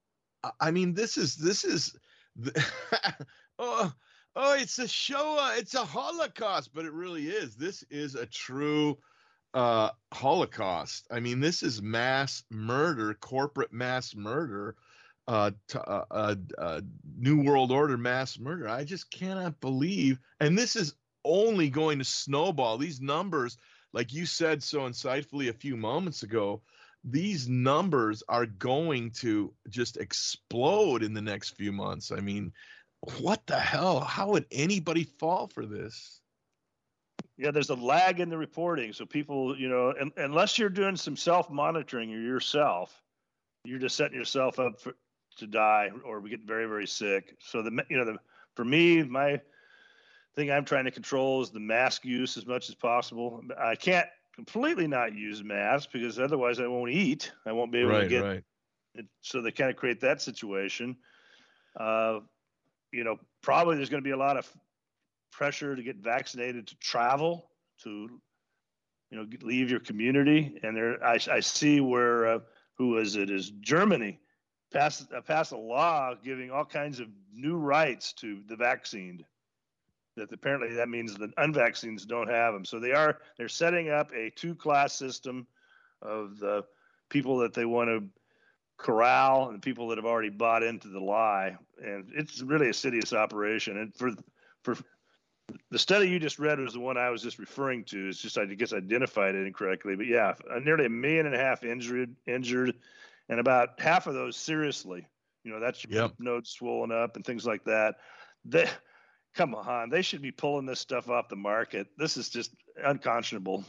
I mean, this is this is the, oh oh, it's a Shoah, it's a Holocaust, but it really is. This is a true uh, Holocaust. I mean, this is mass murder, corporate mass murder, uh, t- uh, uh, uh, New World Order mass murder. I just cannot believe, and this is only going to snowball. These numbers, like you said so insightfully a few moments ago, these numbers are going to just explode in the next few months. I mean, what the hell? How would anybody fall for this? Yeah, there's a lag in the reporting. So people, you know, un- unless you're doing some self-monitoring yourself, you're just setting yourself up for, to die or get very, very sick. So the, you know, the, for me, my thing I'm trying to control is the mask use as much as possible. I can't completely not use masks because otherwise I won't eat. I won't be able right, to get right. it. So they kind of create that situation. Uh, you know, probably there's going to be a lot of pressure to get vaccinated to travel, to, you know, leave your community. And there, I, I see where, uh, who is it, is Germany passed, uh, passed a law giving all kinds of new rights to the vaccinated. That apparently that means the unvaccinated don't have them. So they are, they're setting up a two-class system of the people that they want to corral and the people that have already bought into the lie. And it's really a insidious operation. And for, for the study you just read was the one I was just referring to. It's just, I guess, identified it incorrectly, but yeah, nearly a million and a half injured, injured, and about half of those seriously. You know, that's your Yep. nodes swollen up and things like that. They, come on, they should be pulling this stuff off the market. This is just unconscionable.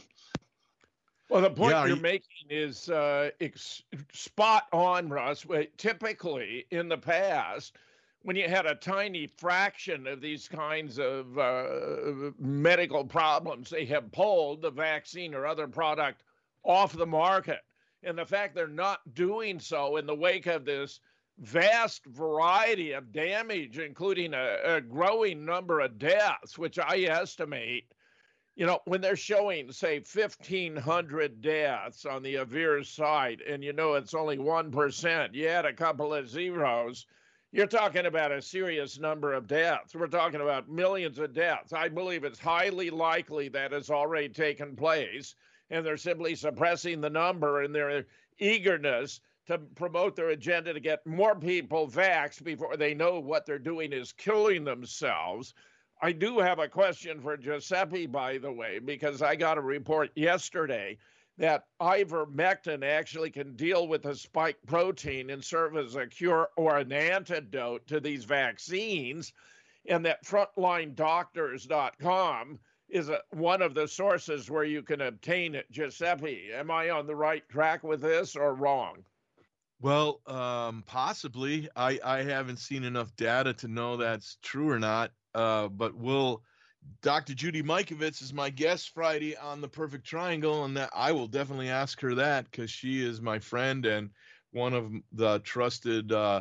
Well, the point Yeah, you're you- making is uh, ex- spot on, Russ. Typically, in the past, when you had a tiny fraction of these kinds of uh, medical problems, they have pulled the vaccine or other product off the market. And the fact they're not doing so in the wake of this vast variety of damage, including a, a growing number of deaths, which I estimate, you know, when they're showing, say, fifteen hundred deaths on the Avir side, and you know it's only one percent, you add a couple of zeros, you're talking about a serious number of deaths. We're talking about millions of deaths. I believe it's highly likely that has already taken place, and they're simply suppressing the number in their eagerness to promote their agenda to get more people vaxxed before they know what they're doing is killing themselves. I do have a question for Giuseppe, by the way, because I got a report yesterday that ivermectin actually can deal with the spike protein and serve as a cure or an antidote to these vaccines, and that frontline doctors dot com is a, one of the sources where you can obtain it. Giuseppe, am I on the right track with this or wrong? Well, um, possibly. I, I haven't seen enough data to know that's true or not. Uh, but we'll, Doctor Judy Mikovits is my guest Friday on the Perfect Triangle, and that I will definitely ask her that because she is my friend and one of the trusted uh,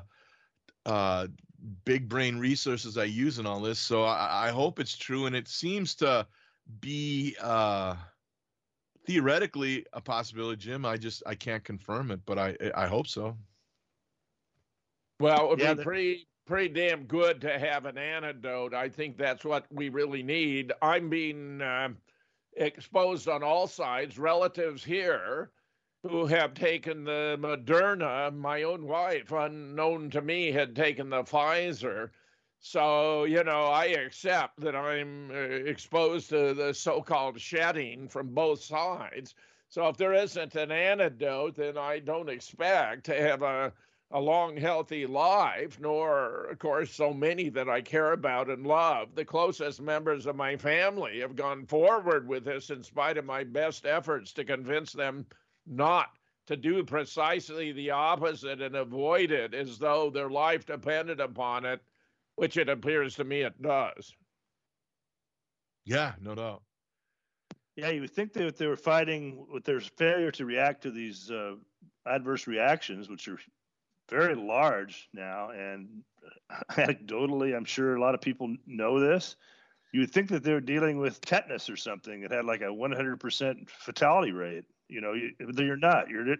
uh, big brain resources I use in all this. So I, I hope it's true, and it seems to be uh, theoretically a possibility, Jim. I just I can't confirm it, but I I hope so. Well, it would Yeah, be the- pretty pretty damn good to have an antidote. I think that's what we really need. I'm being uh, exposed on all sides. Relatives here who have taken the Moderna. My own wife, unknown to me, had taken the Pfizer. So, you know, I accept that I'm uh, exposed to the so-called shedding from both sides. So if there isn't an antidote, then I don't expect to have a, a long, healthy life, nor, of course, so many that I care about and love. The closest members of my family have gone forward with this in spite of my best efforts to convince them not to do precisely the opposite and avoid it as though their life depended upon it, which it appears to me it does. Yeah, no doubt. Yeah, you would think that they were fighting with their failure to react to these uh, adverse reactions, which are very large now. And anecdotally, I'm sure a lot of people know this. You would think that they were dealing with tetanus or something that had like a one hundred percent fatality rate. You know, you, you're not. You're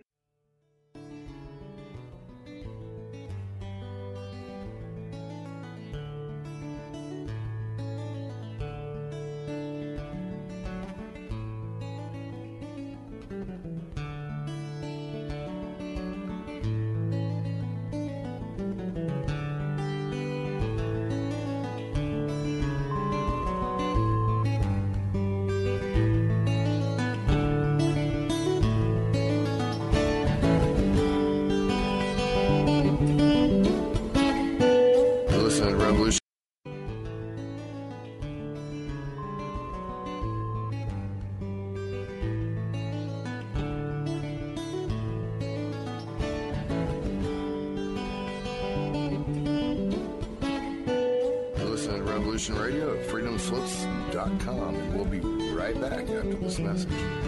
Radio at freedom slips dot com, and we'll be right back after this message.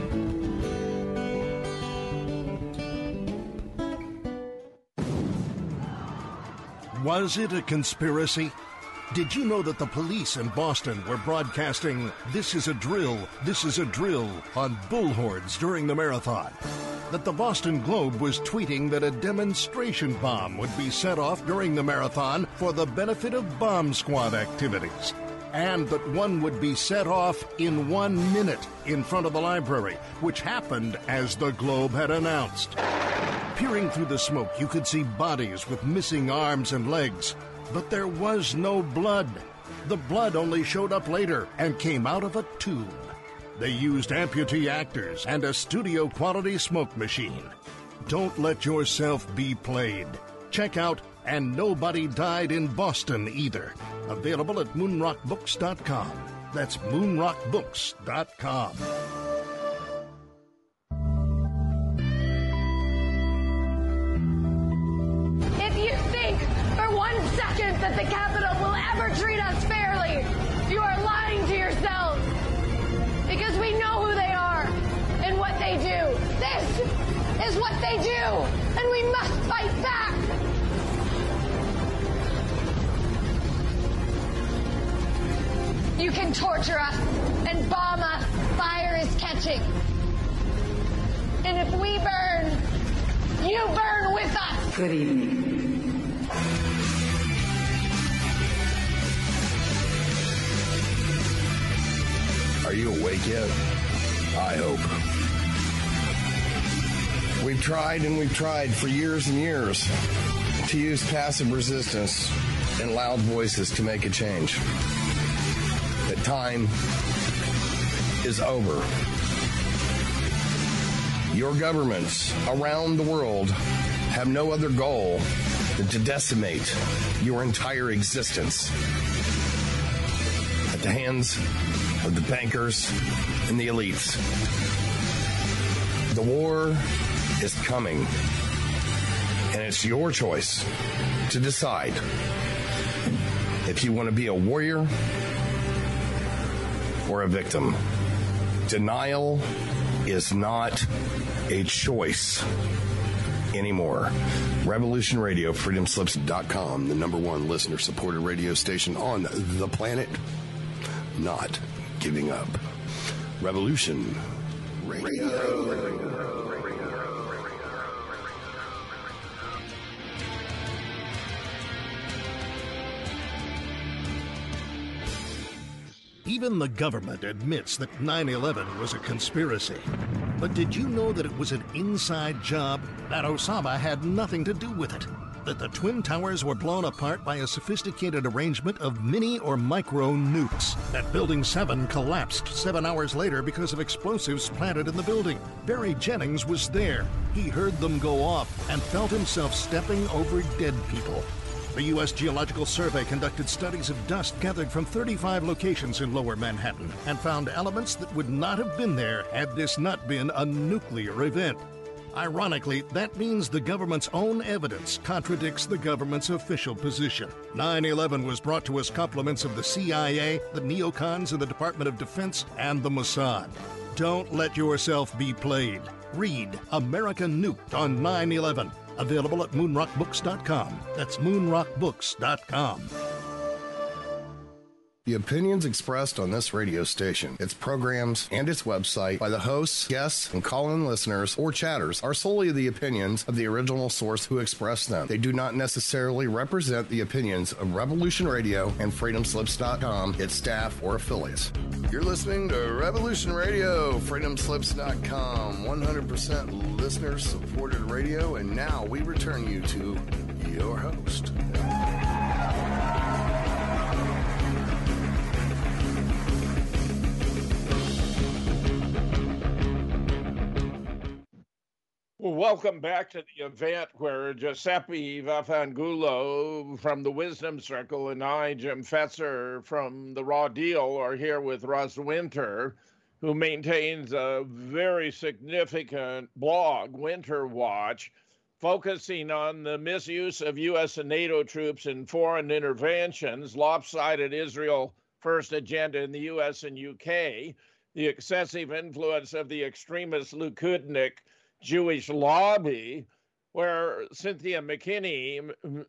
Was it a conspiracy? Did you know that the police in Boston were broadcasting "This is a drill, this is a drill" on bullhorns during the marathon? That the Boston Globe was tweeting that a demonstration bomb would be set off during the marathon for the benefit of bomb squad activities, and that one would be set off in one minute in front of the library, which happened as the Globe had announced. Peering through the smoke, you could see bodies with missing arms and legs, but there was no blood. The blood only showed up later and came out of a tube. They used amputee actors and a studio-quality smoke machine. Don't let yourself be played. Check out And Nobody Died in Boston Either. Available at moonrock books dot com. That's moonrock books dot com. If you think for one second that the Capitol will ever treat us fairly, you are lying to yourselves. Because we know who they are and what they do. This is what they do, and we must fight back. You can torture us and bomb us. Fire is catching. And if we burn, you burn with us. Good evening. Are you awake yet? I hope. We've tried and we've tried for years and years to use passive resistance and loud voices to make a change. But time is over. Your governments around the world have no other goal than to decimate your entire existence at the hands of the bankers and the elites. The war is coming, and it's your choice to decide if you want to be a warrior or a victim. Denial is not a choice anymore. Revolution Radio, freedom slips dot com, the number one listener-supported radio station on the planet. Not giving up. Revolution Even the government admits that nine eleven was a conspiracy. But did you know that it was an inside job? That Osama had nothing to do with it? That the Twin Towers were blown apart by a sophisticated arrangement of mini or micro nukes? That Building seven collapsed seven hours later because of explosives planted in the building? Barry Jennings was there. He heard them go off and felt himself stepping over dead people. The U S Geological Survey conducted studies of dust gathered from thirty-five locations in Lower Manhattan and found elements that would not have been there had this not been a nuclear event. Ironically, that means the government's own evidence contradicts the government's official position. nine eleven was brought to us compliments of the C I A, the neocons in the Department of Defense, and the Mossad. Don't let yourself be played. Read America Nuked on nine eleven. Available at moon rock books dot com. That's moon rock books dot com. The opinions expressed on this radio station, its programs, and its website by the hosts, guests, and call-in listeners or chatters are solely the opinions of the original source who expressed them. They do not necessarily represent the opinions of Revolution Radio and freedom slips dot com, its staff, or affiliates. You're listening to Revolution Radio, freedom slips dot com, one hundred percent listener-supported radio, and now we return you to your host. Well, welcome back to the event where Giuseppe Vaffangulo from the Wisdom Circle and I, Jim Fetzer from The Raw Deal, are here with Russ Winter, who maintains a very significant blog, Winter Watch, focusing on the misuse of U S and NATO troops in foreign interventions, lopsided Israel first agenda in the U S and U K, the excessive influence of the extremist Likudnik Jewish lobby, where Cynthia McKinney,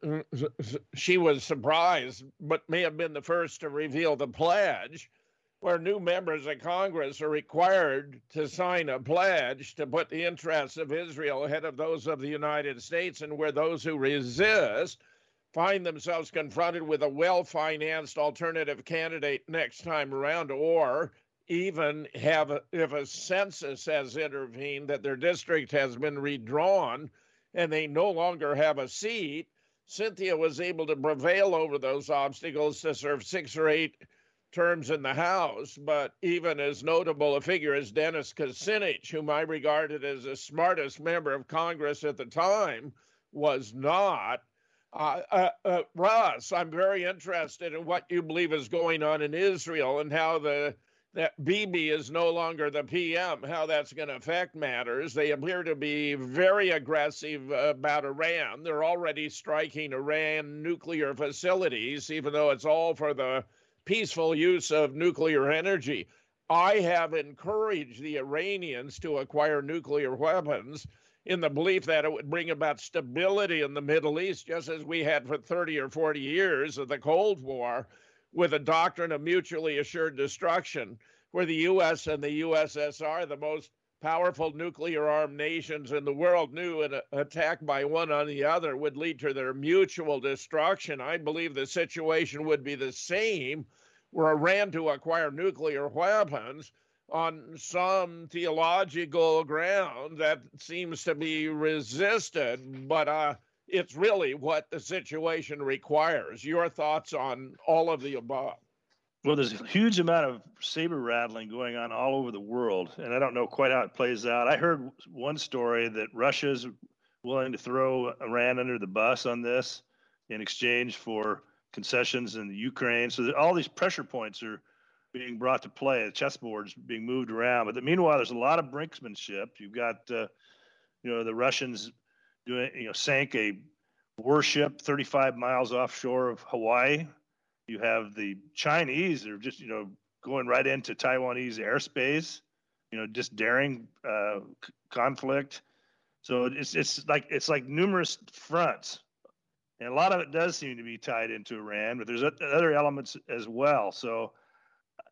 she was surprised, but may have been the first to reveal the pledge, where new members of Congress are required to sign a pledge to put the interests of Israel ahead of those of the United States, and where those who resist find themselves confronted with a well-financed alternative candidate next time around, or even have, a, if a census has intervened, that their district has been redrawn and they no longer have a seat. Cynthia was able to prevail over those obstacles to serve six or eight terms in the House, but even as notable a figure as Dennis Kucinich, whom I regarded as the smartest member of Congress at the time, was not. Uh, uh, uh, Russ, I'm very interested in what you believe is going on in Israel and how the that Bibi is no longer the P M, how that's going to affect matters. They appear to be very aggressive about Iran. They're already striking Iran nuclear facilities, even though it's all for the peaceful use of nuclear energy. I have encouraged the Iranians to acquire nuclear weapons in the belief that it would bring about stability in the Middle East, just as we had for thirty or forty years of the Cold War, with a doctrine of mutually assured destruction, where the U S and the U S S R, the most powerful nuclear-armed nations in the world, knew an attack by one on the other would lead to their mutual destruction. I believe the situation would be the same were Iran to acquire nuclear weapons on some theological ground that seems to be resisted, but uh, it's really what the situation requires. Your thoughts on all of the above? Well, there's a huge amount of saber rattling going on all over the world, and I don't know quite how it plays out. I heard one story that Russia's willing to throw Iran under the bus on this in exchange for concessions in the Ukraine. So that all these pressure points are being brought to play, the chessboard's being moved around. But meanwhile, there's a lot of brinksmanship. You've got, uh, you know, the Russians doing, you know, sank a warship thirty-five miles offshore of Hawaii. You have the Chinese that are just, you know, going right into Taiwanese airspace, you know, just daring uh, c- conflict. So it's it's like it's like numerous fronts, and a lot of it does seem to be tied into Iran, but there's other elements as well. So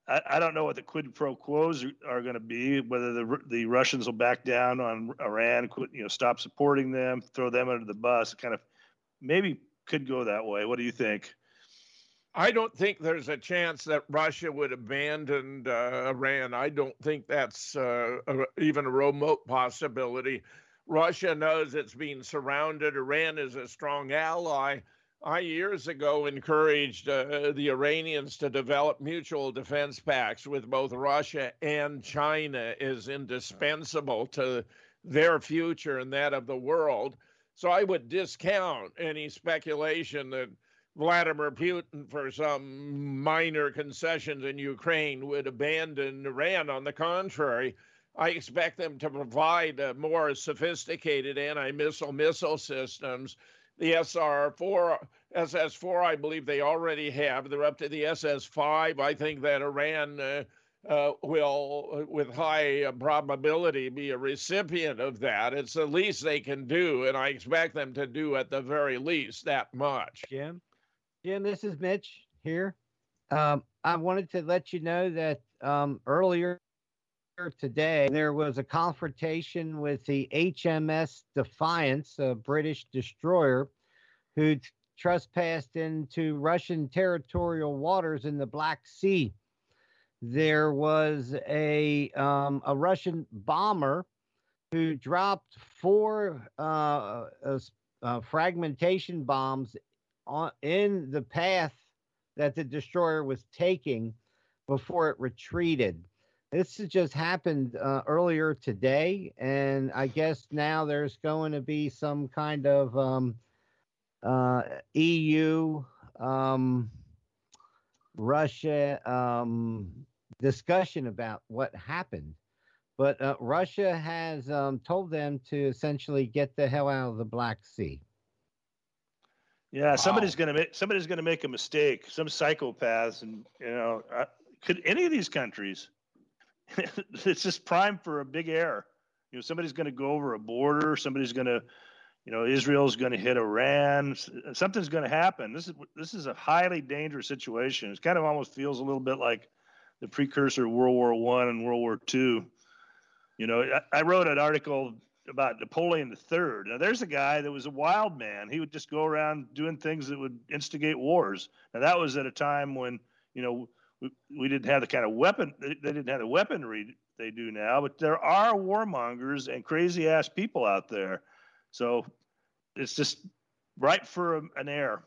I, I don't know what the quid pro quos are, are going to be. Whether the the Russians will back down on Iran, quit, you know, stop supporting them, throw them under the bus. It kind of maybe could go that way. What do you think? I don't think there's a chance that Russia would abandon uh, Iran. I don't think that's uh, a, even a remote possibility. Russia knows it's being surrounded. Iran is a strong ally. I years ago encouraged uh, the Iranians to develop mutual defense pacts with both Russia and China is indispensable to their future and that of the world. So I would discount any speculation that Vladimir Putin, for some minor concessions in Ukraine, would abandon Iran. On the contrary, I expect them to provide uh, more sophisticated anti-missile missile systems. The S R four, S S four, I believe they already have. They're up to the S S five. I think that Iran uh, uh, will, with high probability, be a recipient of that. It's the least they can do, and I expect them to do at the very least that much. Jim? Jim, this is Mitch here. Um, I wanted to let you know that um, earlier today there was a confrontation with the H M S Defiance, a British destroyer, who trespassed into Russian territorial waters in the Black Sea. There was a um, a Russian bomber who dropped four uh, uh, uh, fragmentation bombs on in the path that the destroyer was taking before it retreated. This has just happened uh, earlier today, and I guess now there's going to be some kind of um, uh, E U, um, Russia um, discussion about what happened. But uh, Russia has um, told them to essentially get the hell out of the Black Sea. Yeah, Wow. somebody's gonna make somebody's gonna make a mistake. Some psychopaths, and you know, uh, could any of these countries? It's just prime for a big error. You know, somebody's gonna go over a border. Somebody's gonna, you know, Israel's gonna hit Iran. Something's gonna happen. This is this is a highly dangerous situation. It kind of almost feels a little bit like the precursor of World War One and World War Two. You know, I, I wrote an article about Napoleon the Third. Now, there's a guy that was a wild man. He would just go around doing things that would instigate wars. Now, that was at a time when, you know, we, we didn't have the kind of weapon, they didn't have the weaponry they do now, but there are warmongers and crazy ass people out there. So it's just ripe for a, an error.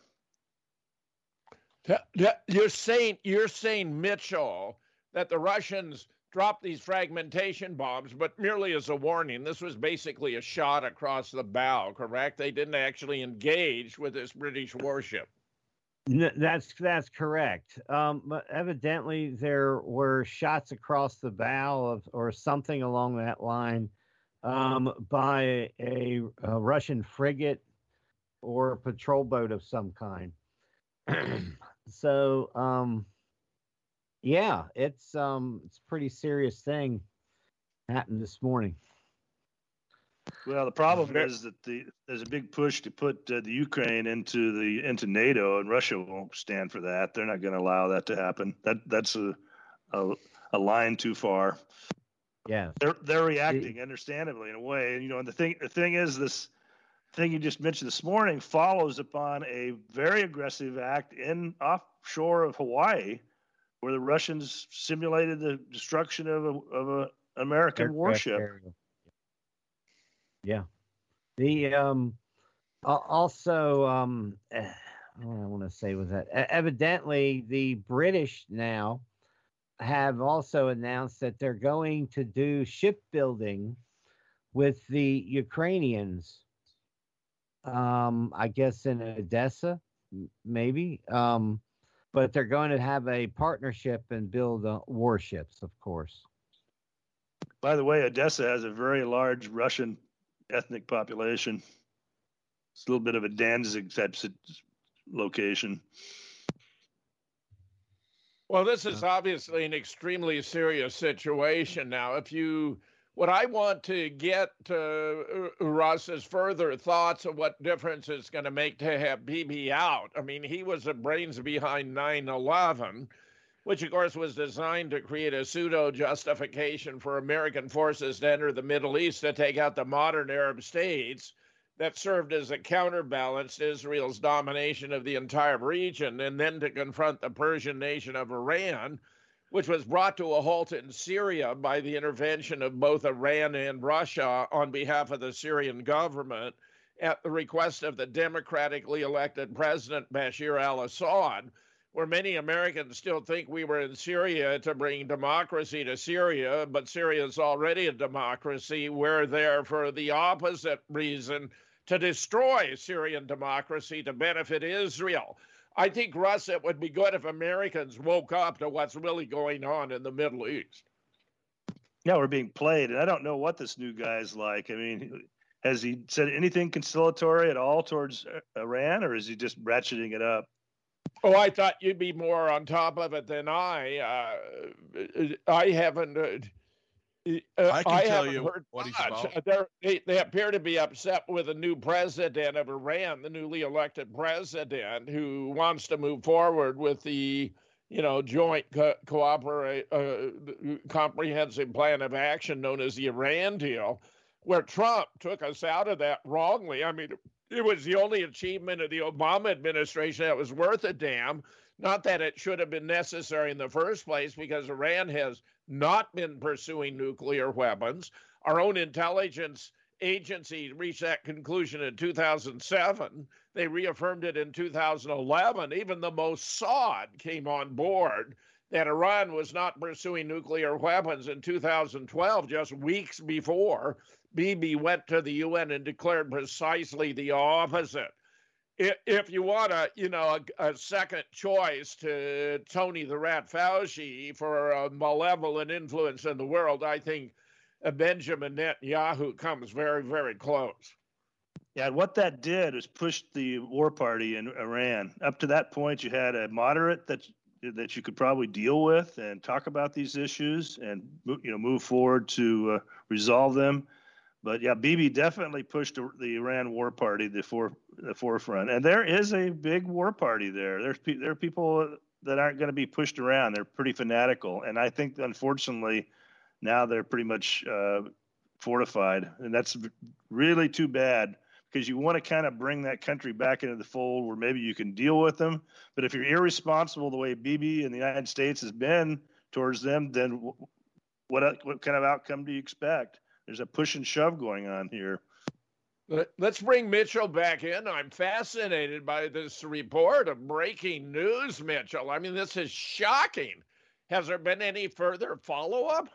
You're saying, you're saying, Mitchell, that the Russians dropped these fragmentation bombs, but merely as a warning. This was basically a shot across the bow, correct? They didn't actually engage with this British warship. No, that's that's correct. Um, but evidently there were shots across the bow of, or something along that line, um, by a, a Russian frigate or a patrol boat of some kind. so. Um, Yeah, it's um, it's a pretty serious thing happened this morning. Well, the problem is that the there's a big push to put uh, the Ukraine into the into NATO, and Russia won't stand for that. They're not going to allow that to happen. That that's a a, a line too far. Yeah, they're they're reacting, understandably, in a way. And you know, and the thing the thing is, this thing you just mentioned this morning follows upon a very aggressive act in offshore of Hawaii, where the Russians simulated the destruction of a of a American Aircraft warship. carrier. Yeah. The um also um what I want to say was that evidently the British now have also announced that they're going to do shipbuilding with the Ukrainians. Um, I guess in Odessa, maybe. Um, but they're going to have a partnership and build uh, warships, of course. By the way, Odessa has a very large Russian ethnic population. It's a little bit of a Danzig type location. Well, this is obviously an extremely serious situation. Now, if you, what I want to get to, uh, Russ, is further thoughts of what difference it's going to make to have Bibi out. I mean, he was the brains behind nine eleven. which of course was designed to create a pseudo justification for American forces to enter the Middle East to take out the modern Arab states, that served as a counterbalance to Israel's domination of the entire region, and then to confront the Persian nation of Iran, which was brought to a halt in Syria by the intervention of both Iran and Russia on behalf of the Syrian government at the request of the democratically elected President Bashar al-Assad, where many Americans still think we were in Syria to bring democracy to Syria, but Syria is already a democracy. We're there for the opposite reason, to destroy Syrian democracy to benefit Israel. I think, Russ, it would be good if Americans woke up to what's really going on in the Middle East. Yeah, we're being played, and I don't know what this new guy's like. I mean, has he said anything conciliatory at all towards Iran, or is he just ratcheting it up? Oh, I thought you'd be more on top of it than I. Uh, I haven't. Uh, I can I tell you heard what he's much. about. They're, they they appear to be upset with the new president of Iran, the newly elected president, who wants to move forward with the, you know, joint co- cooperate uh, comprehensive plan of action known as the Iran deal, where Trump took us out of that wrongly. I mean, it was the only achievement of the Obama administration that was worth a damn. Not that it should have been necessary in the first place, because Iran has not been pursuing nuclear weapons. Our own intelligence agency reached that conclusion in two thousand seven. They reaffirmed it in two thousand eleven. Even the Mossad came on board that Iran was not pursuing nuclear weapons in two thousand twelve, just weeks before Bibi went to the U N and declared precisely the opposite. If you want a, you know, a, a second choice to Tony the Rat Fauci for a malevolent influence in the world, I think Benjamin Netanyahu comes very, very close. Yeah, and what that did was push the war party in Iran. Up to that point, you had a moderate that that you could probably deal with and talk about these issues and, you know, move forward to uh, resolve them. But yeah, Bibi definitely pushed the Iran war party the, for, the forefront, and there is a big war party there. There's pe- there are people that aren't going to be pushed around. They're pretty fanatical, and I think unfortunately now they're pretty much uh, fortified, and that's really too bad, because you want to kind of bring that country back into the fold where maybe you can deal with them. But if you're irresponsible the way Bibi and the United States has been towards them, then what what kind of outcome do you expect? There's a push and shove going on here. Let's bring Mitchell back in. I'm fascinated by this report of breaking news, Mitchell. I mean, this is shocking. Has there been any further follow-up?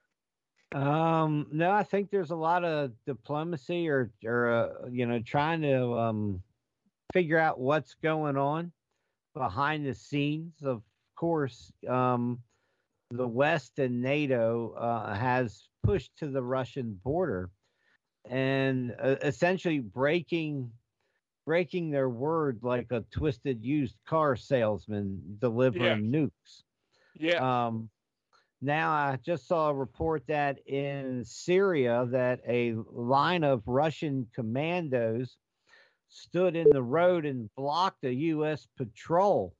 Um, no, I think there's a lot of diplomacy or, or uh, you know, trying to um, figure out what's going on behind the scenes. Of course, um, the West and NATO uh, has pushed to the Russian border and uh, essentially breaking breaking their word like a twisted used car salesman delivering Yeah. nukes. Yeah. Um, now I just saw a report that in Syria that a line of Russian commandos stood in the road and blocked a U S patrol.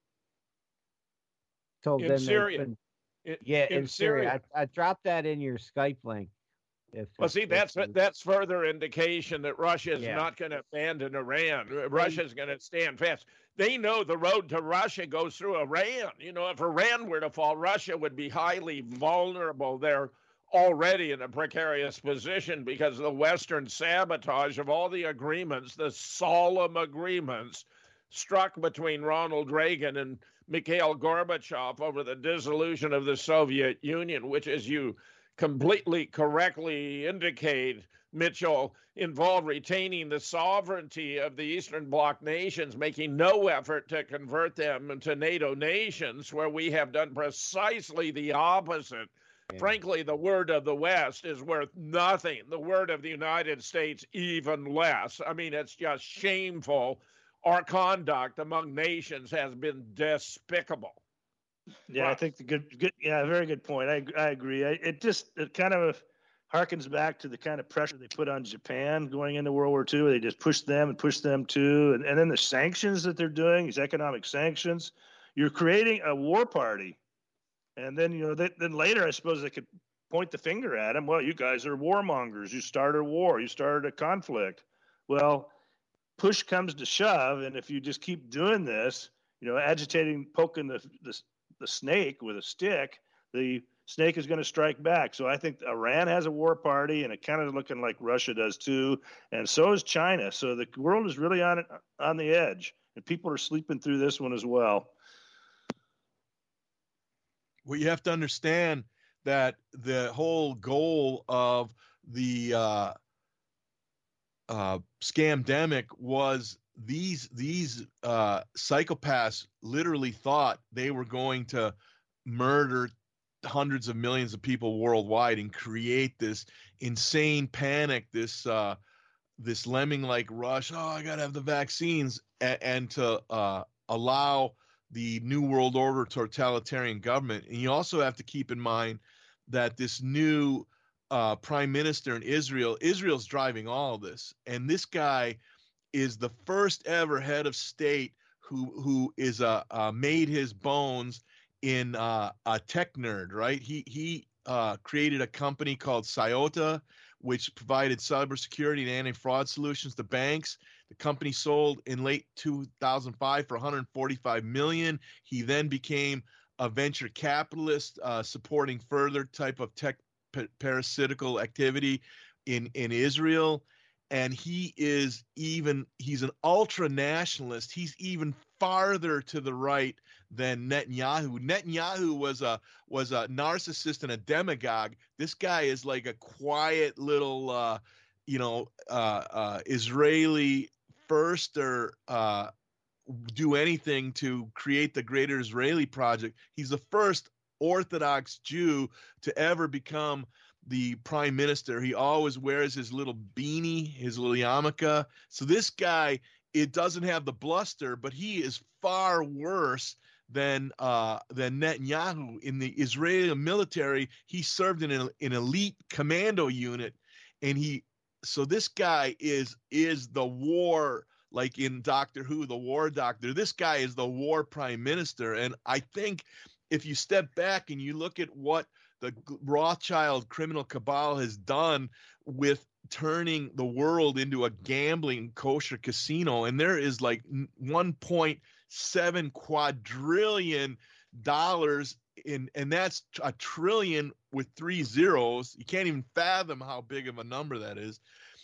Told In them they Syria. couldn't- In- yeah, in in Syria. Syria. I, I dropped that in your Skype link. If Well, if- see, if that's you- that's further indication that Russia is Yeah. not going to abandon Iran. Russia's going to stand fast. They know the road to Russia goes through Iran. You know, if Iran were to fall, Russia would be highly vulnerable. They're already in a precarious position because of the Western sabotage of all the agreements, the solemn agreements struck between Ronald Reagan and Mikhail Gorbachev over the dissolution of the Soviet Union, which, as you completely correctly indicate, Mitchell, involved retaining the sovereignty of the Eastern Bloc nations, making no effort to convert them into NATO nations, where we have done precisely the opposite. Yeah. Frankly, the word of the West is worth nothing. The word of the United States, even less. I mean, it's just shameful. Our conduct among nations has been despicable. Yeah, I think the good, good, yeah, very good point. I I agree. I, it just it kind of harkens back to the kind of pressure they put on Japan going into World War Two. They just pushed them and pushed them too, and and then the sanctions that they're doing, these economic sanctions. You're creating a war party And then, you know, they, then later, I suppose they could point the finger at him. Well, you guys are warmongers. You started a war. You started a conflict. Well, push comes to shove, and if you just keep doing this, you know, agitating, poking the the, the snake with a stick, the snake is going to strike back. So I think Iran has a war party, and it kind of looking like Russia does too, and so is China. So the world is really on it, on the edge, and people are sleeping through this one as well. Well, you have to understand that the whole goal of the uh, uh, scamdemic was these these uh, psychopaths literally thought they were going to murder hundreds of millions of people worldwide and create this insane panic, this uh, this lemming-like rush. Oh, I gotta have the vaccines, and, and to uh, allow the New World Order totalitarian government. And you also have to keep in mind that this new uh, prime minister in Israel, Israel's driving all of this. And this guy is the first ever head of state who who is uh, uh, made his bones in uh, a tech nerd, right? He, he uh, created a company called Cyota, which provided cybersecurity and anti-fraud solutions to banks. The company sold in late two thousand five for one hundred forty-five million dollars. He then became a venture capitalist, uh, supporting further type of tech pa- parasitical activity in, in Israel. And he is even, he's an ultra nationalist. He's even farther to the right than Netanyahu. Netanyahu was a was a narcissist and a demagogue. This guy is like a quiet little, uh, you know, uh, uh, Israeli firster, uh, do anything to create the greater Israeli project. He's the first Orthodox Jew to ever become the prime minister. He always wears his little beanie, his little yarmulke. So this guy, it doesn't have the bluster, but he is far worse than uh, than Netanyahu. In the Israeli military, he served in an, an elite commando unit, and he. So this guy is is the war, like in Doctor Who, the war doctor. This guy is the war prime minister, and I think if you step back and you look at what the Rothschild criminal cabal has done with turning the world into a gambling kosher casino, and there is like one point seven quadrillion dollars in, and that's a trillion with three zeros. You can't even fathom how big of a number that is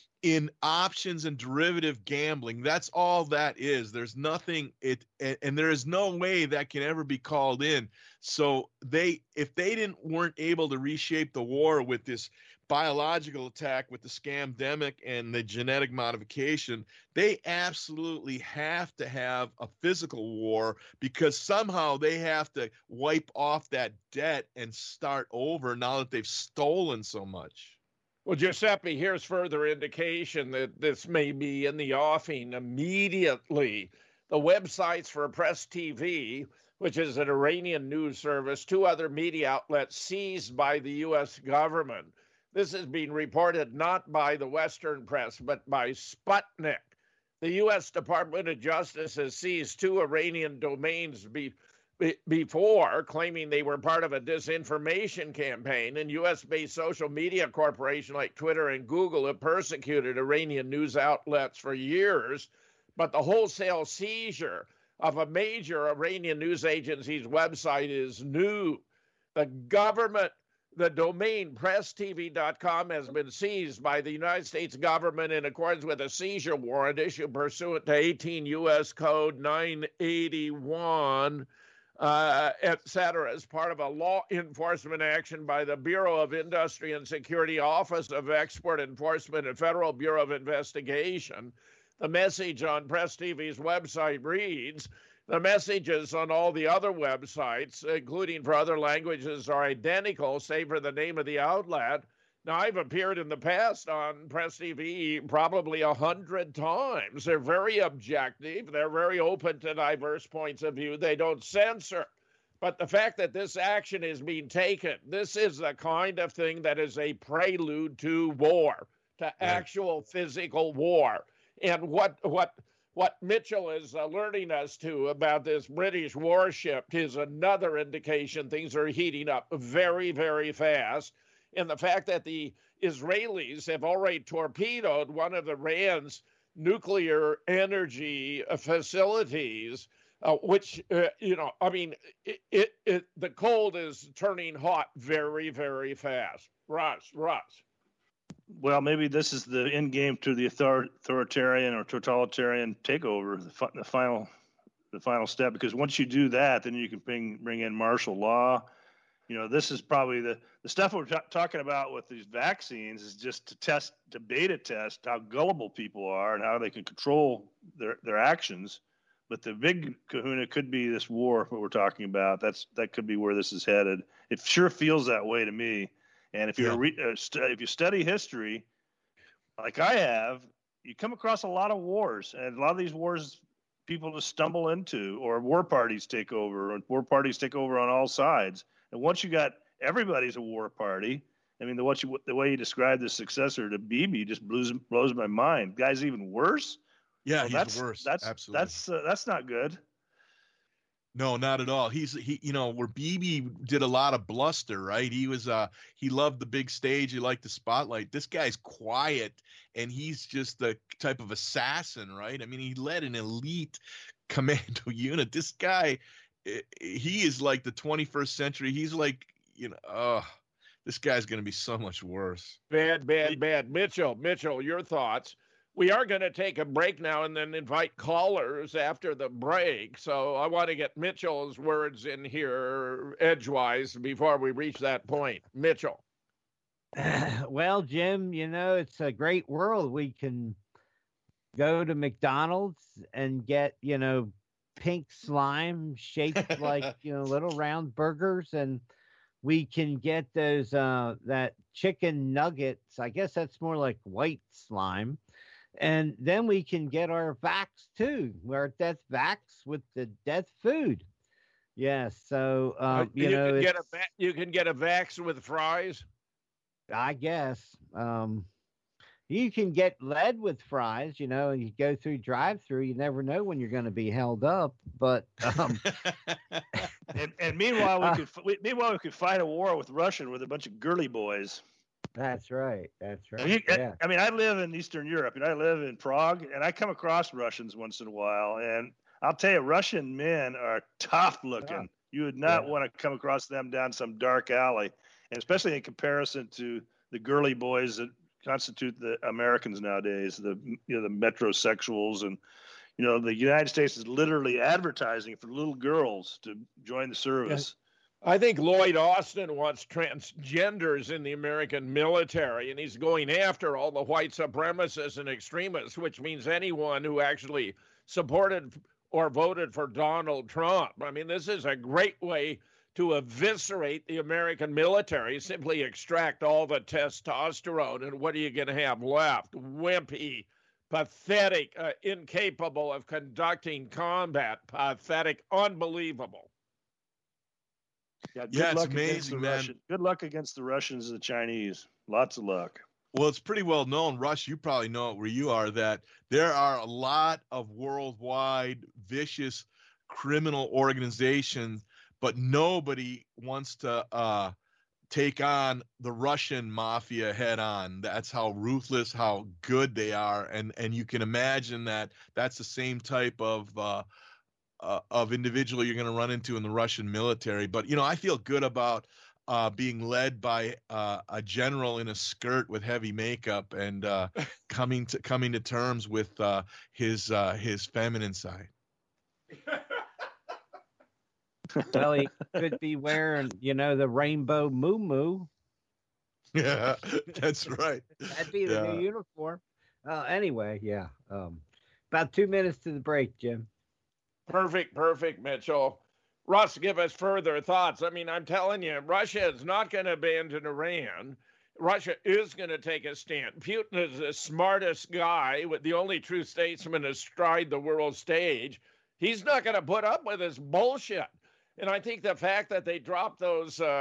in options and derivative gambling. That's all that is. There's nothing it and, and there is no way that can ever be called in. So they if they didn't weren't able to reshape the war with this biological attack, with the scamdemic and the genetic modification, they absolutely have to have a physical war, because somehow they have to wipe off that debt and start over now that they've stolen so much. Well, Giuseppe, here's further indication that this may be in the offing immediately. The websites for Press T V, which is an Iranian news service, two other media outlets seized by the U S government. This is being reported not by the Western press, but by Sputnik. The U S Department of Justice has seized two Iranian domains be before, claiming they were part of a disinformation campaign, and U S-based social media corporations like Twitter and Google have persecuted Iranian news outlets for years. But the wholesale seizure of a major Iranian news agency's website is new. The government, the domain press T V dot com has been seized by the United States government in accordance with a seizure warrant issued pursuant to eighteen U S Code nine eighty-one. Uh, et cetera, as part of a law enforcement action by the Bureau of Industry and Security, Office of Export Enforcement, and Federal Bureau of Investigation. The message on Press T V's website reads, the messages on all the other websites, including for other languages, are identical, save for the name of the outlet. Now, I've appeared in the past on Press T V probably a hundred times. They're very objective. They're very open to diverse points of view. They don't censor. But the fact that this action is being taken, this is the kind of thing that is a prelude to war, to actual physical war. And what what what Mitchell is alerting us to about this British warship is another indication things are heating up very, very fast. And the fact that the Israelis have already torpedoed one of Iran's nuclear energy facilities, uh, which, uh, you know, I mean, it, it, it, the cold is turning hot very, very fast. Russ, Russ. Well, maybe this is the end game to the author- authoritarian or totalitarian takeover, the, fi- the final, the final step. Because once you do that, then you can bring bring in martial law. You know, this is probably the the stuff we're t- talking about with these vaccines is just to test, to beta test how gullible people are and how they can control their their actions. But the big kahuna could be this war, what we're talking about. That's that could be where this is headed. It sure feels that way to me. And if you're yeah. re- uh, st- if you study history, like I have, you come across a lot of wars, and a lot of these wars people just stumble into, or war parties take over, or war parties take over on all sides. And once you got everybody's a war party, I mean, the what you the way you described the successor to Bibi just blows blows my mind. Guy's even worse. Yeah, well, he's that's, worse. That's Absolutely. that's uh, that's not good. No, not at all. He's he, you know, where Bibi did a lot of bluster, right? He was uh he loved the big stage, he liked the spotlight. This guy's quiet, and he's just the type of assassin, right? I mean, he led an elite commando unit. This guy, he is like the twenty-first century. He's like, you know, oh, this guy's going to be so much worse. Bad, bad, bad. Mitchell, Mitchell, your thoughts. We are going to take a break now and then invite callers after the break. So I want to get Mitchell's words in here edgewise before we reach that point. Mitchell. Well, Jim, you know, it's a great world. We can go to McDonald's and get, you know, pink slime shaped like, you know, little round burgers. And we can get those, uh, that chicken nuggets. I guess that's more like white slime. And then we can get our Vax too, our death Vax with the death food. Yes. So, uh, uh, you, you know, can get a, you can get a Vax with fries. I guess. Um, you can get lead with fries, you know, and you go through drive through, you never know when you're going to be held up. But, um, and, and meanwhile, we uh, could, we, meanwhile, we could fight a war with Russia with a bunch of girly boys. That's right. That's right. You, yeah. I mean, I live in Eastern Europe, and I live in Prague, and I come across Russians once in a while. And I'll tell you, Russian men are tough looking. Oh. You would not yeah. want to come across them down some dark alley, and especially in comparison to the girly boys that constitute the Americans nowadays, the you know the metrosexuals, and you know the United States is literally advertising for little girls to join the service. Yeah. I think Lloyd Austin wants transgenders in the American military, and he's going after all the white supremacists and extremists, which means anyone who actually supported or voted for Donald Trump. I mean, this is a great way to eviscerate the American military, simply extract all the testosterone, and what are you going to have left? Wimpy, pathetic, uh, incapable of conducting combat, pathetic, unbelievable. Yeah, good yeah, it's luck amazing, man. Russian. Good luck against the Russians and the Chinese. Lots of luck. Well, it's pretty well known, Russ, you probably know it where you are, that there are a lot of worldwide vicious criminal organizations, but nobody wants to uh, take on the Russian mafia head on. That's how ruthless, how good they are. And, and you can imagine that that's the same type of uh, Uh, of individual you're going to run into in the Russian military. But, you know, I feel good about uh, being led by uh, a general in a skirt with heavy makeup and uh, coming to coming to terms with uh, his uh, his feminine side. Well, he could be wearing, you know, the rainbow moo-moo. Yeah, that's right. That'd be the yeah. new uniform. Uh, anyway, yeah. Um, about two minutes to the break, Jim. Perfect, perfect, Mitchell. Russ, give us further thoughts. I mean, I'm telling you, Russia is not going to abandon Iran. Russia is going to take a stand. Putin is the smartest guy, with the only true statesman astride the world stage. He's not going to put up with this bullshit. And I think the fact that they dropped those, uh,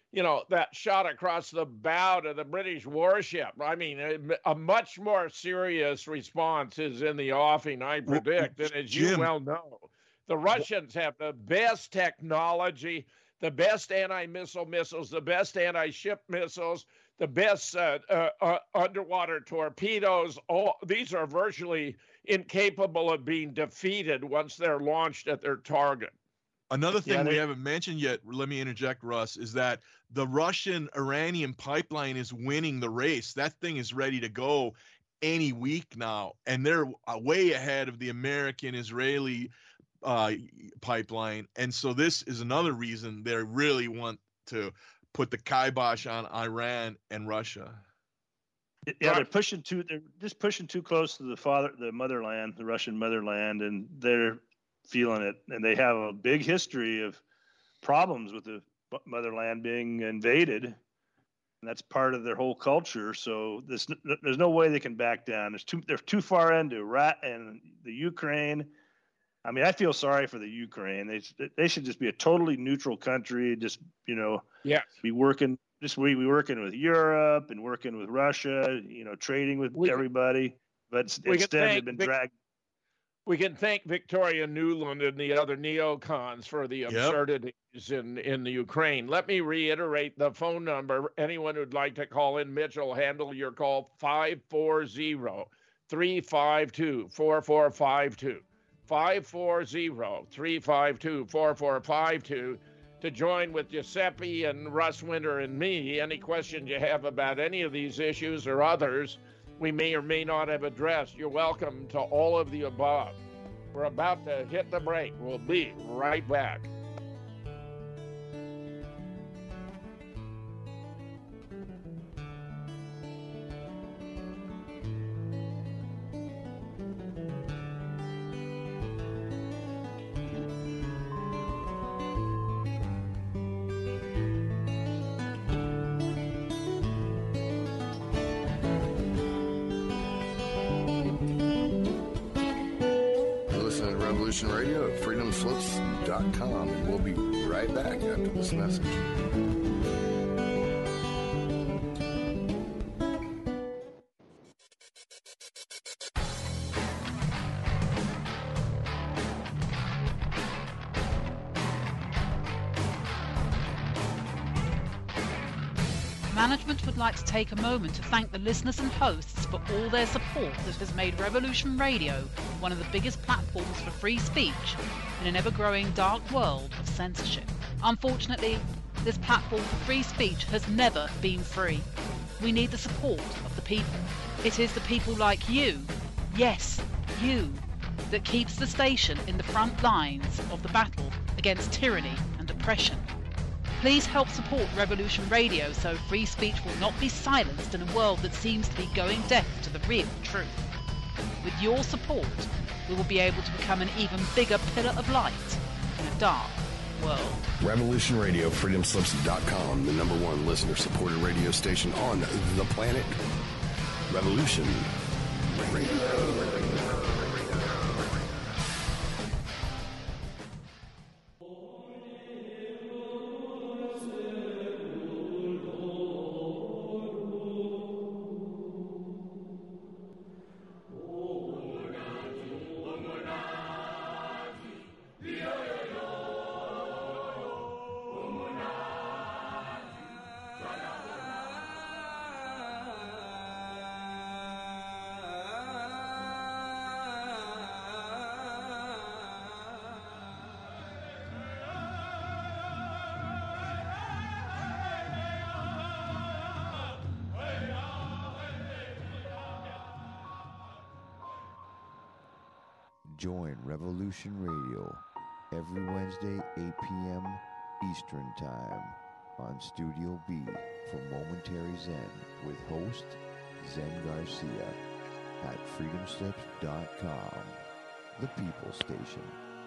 you know, that shot across the bow to the British warship. I mean, a, a much more serious response is in the offing, I predict. And as you Jim. well know, the Russians have the best technology, the best anti-missile missiles, the best anti-ship missiles, the best uh, uh, uh, underwater torpedoes. All these are virtually incapable of being defeated once they're launched at their target. Another thing Yeah, we they- haven't mentioned yet, let me interject, Russ, is that the Russian-Iranian pipeline is winning the race. That thing is ready to go any week now, and they're uh, way ahead of the American-Israeli uh, pipeline. And so this is another reason they really want to put the kibosh on Iran and Russia. Yeah, they're pushing too. They're just pushing too close to the father, the motherland, the Russian motherland, and they're feeling it. And they have a big history of problems with the motherland being invaded, and that's part of their whole culture. So this, there's no way they can back down. There's too. They're too far into Rat and the Ukraine. I mean, I feel sorry for the Ukraine. They they should just be a totally neutral country. Just you know, yeah, be working. Just we we working with Europe and working with Russia, you know, trading with We- everybody. But we can instead, they've thank been Vic- dragged. We can thank Victoria Nuland and the other neocons for the absurdities in, in the Ukraine. Let me reiterate the phone number. Anyone who'd like to call in, Mitch will handle your call, five four zero, three five two, four four five two. five four zero, three five two, four four five two to join with Giuseppe and Russ Winter and me. Any questions you have about any of these issues or others we may or may not have addressed, you're welcome to all of the above. We're about to hit the break. We'll be right back. You're listening to Revolution Radio at freedom slips dot com, and we'll be right back after this message. Management would like to take a moment to thank the listeners and hosts for all their support that has made Revolution Radio one of the biggest platforms for free speech in an ever-growing dark world of censorship. Unfortunately, this platform for free speech has never been free. We need the support of the people. It is the people like you, yes, you, that keeps the station in the front lines of the battle against tyranny and oppression. Please help support Revolution Radio so free speech will not be silenced in a world that seems to be going deaf to the real truth. With your support, we will be able to become an even bigger pillar of light in a dark world. Revolution Radio, freedom slips dot com, the number one listener-supported radio station on the planet. Revolution Radio. Join Revolution Radio every Wednesday, eight p.m. Eastern Time on Studio B for Momentary Zen with host Zen Garcia at freedom slips dot com, the People Station.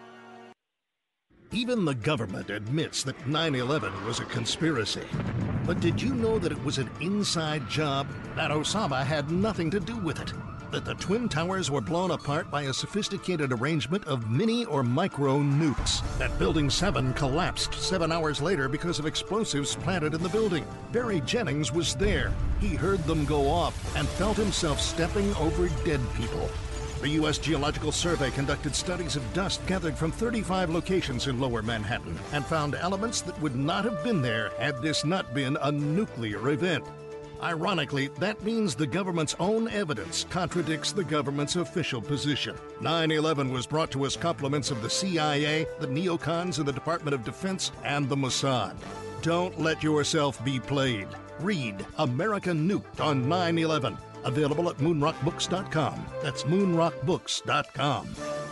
Even the government admits that nine eleven was a conspiracy. But did you know that it was an inside job? That Osama had nothing to do with it. that the Twin Towers were blown apart by a sophisticated arrangement of mini or micro nukes. That Building seven collapsed seven hours later because of explosives planted in the building. Barry Jennings was there. He heard them go off and felt himself stepping over dead people. The U S Geological Survey conducted studies of dust gathered from thirty-five locations in Lower Manhattan and found elements that would not have been there had this not been a nuclear event. Ironically, that means the government's own evidence contradicts the government's official position. nine eleven was brought to us compliments of the C I A, the neocons in the Department of Defense, and the Mossad. Don't let yourself be played. Read America Nuked on nine eleven. Available at moonrock books dot com. That's moonrock books dot com.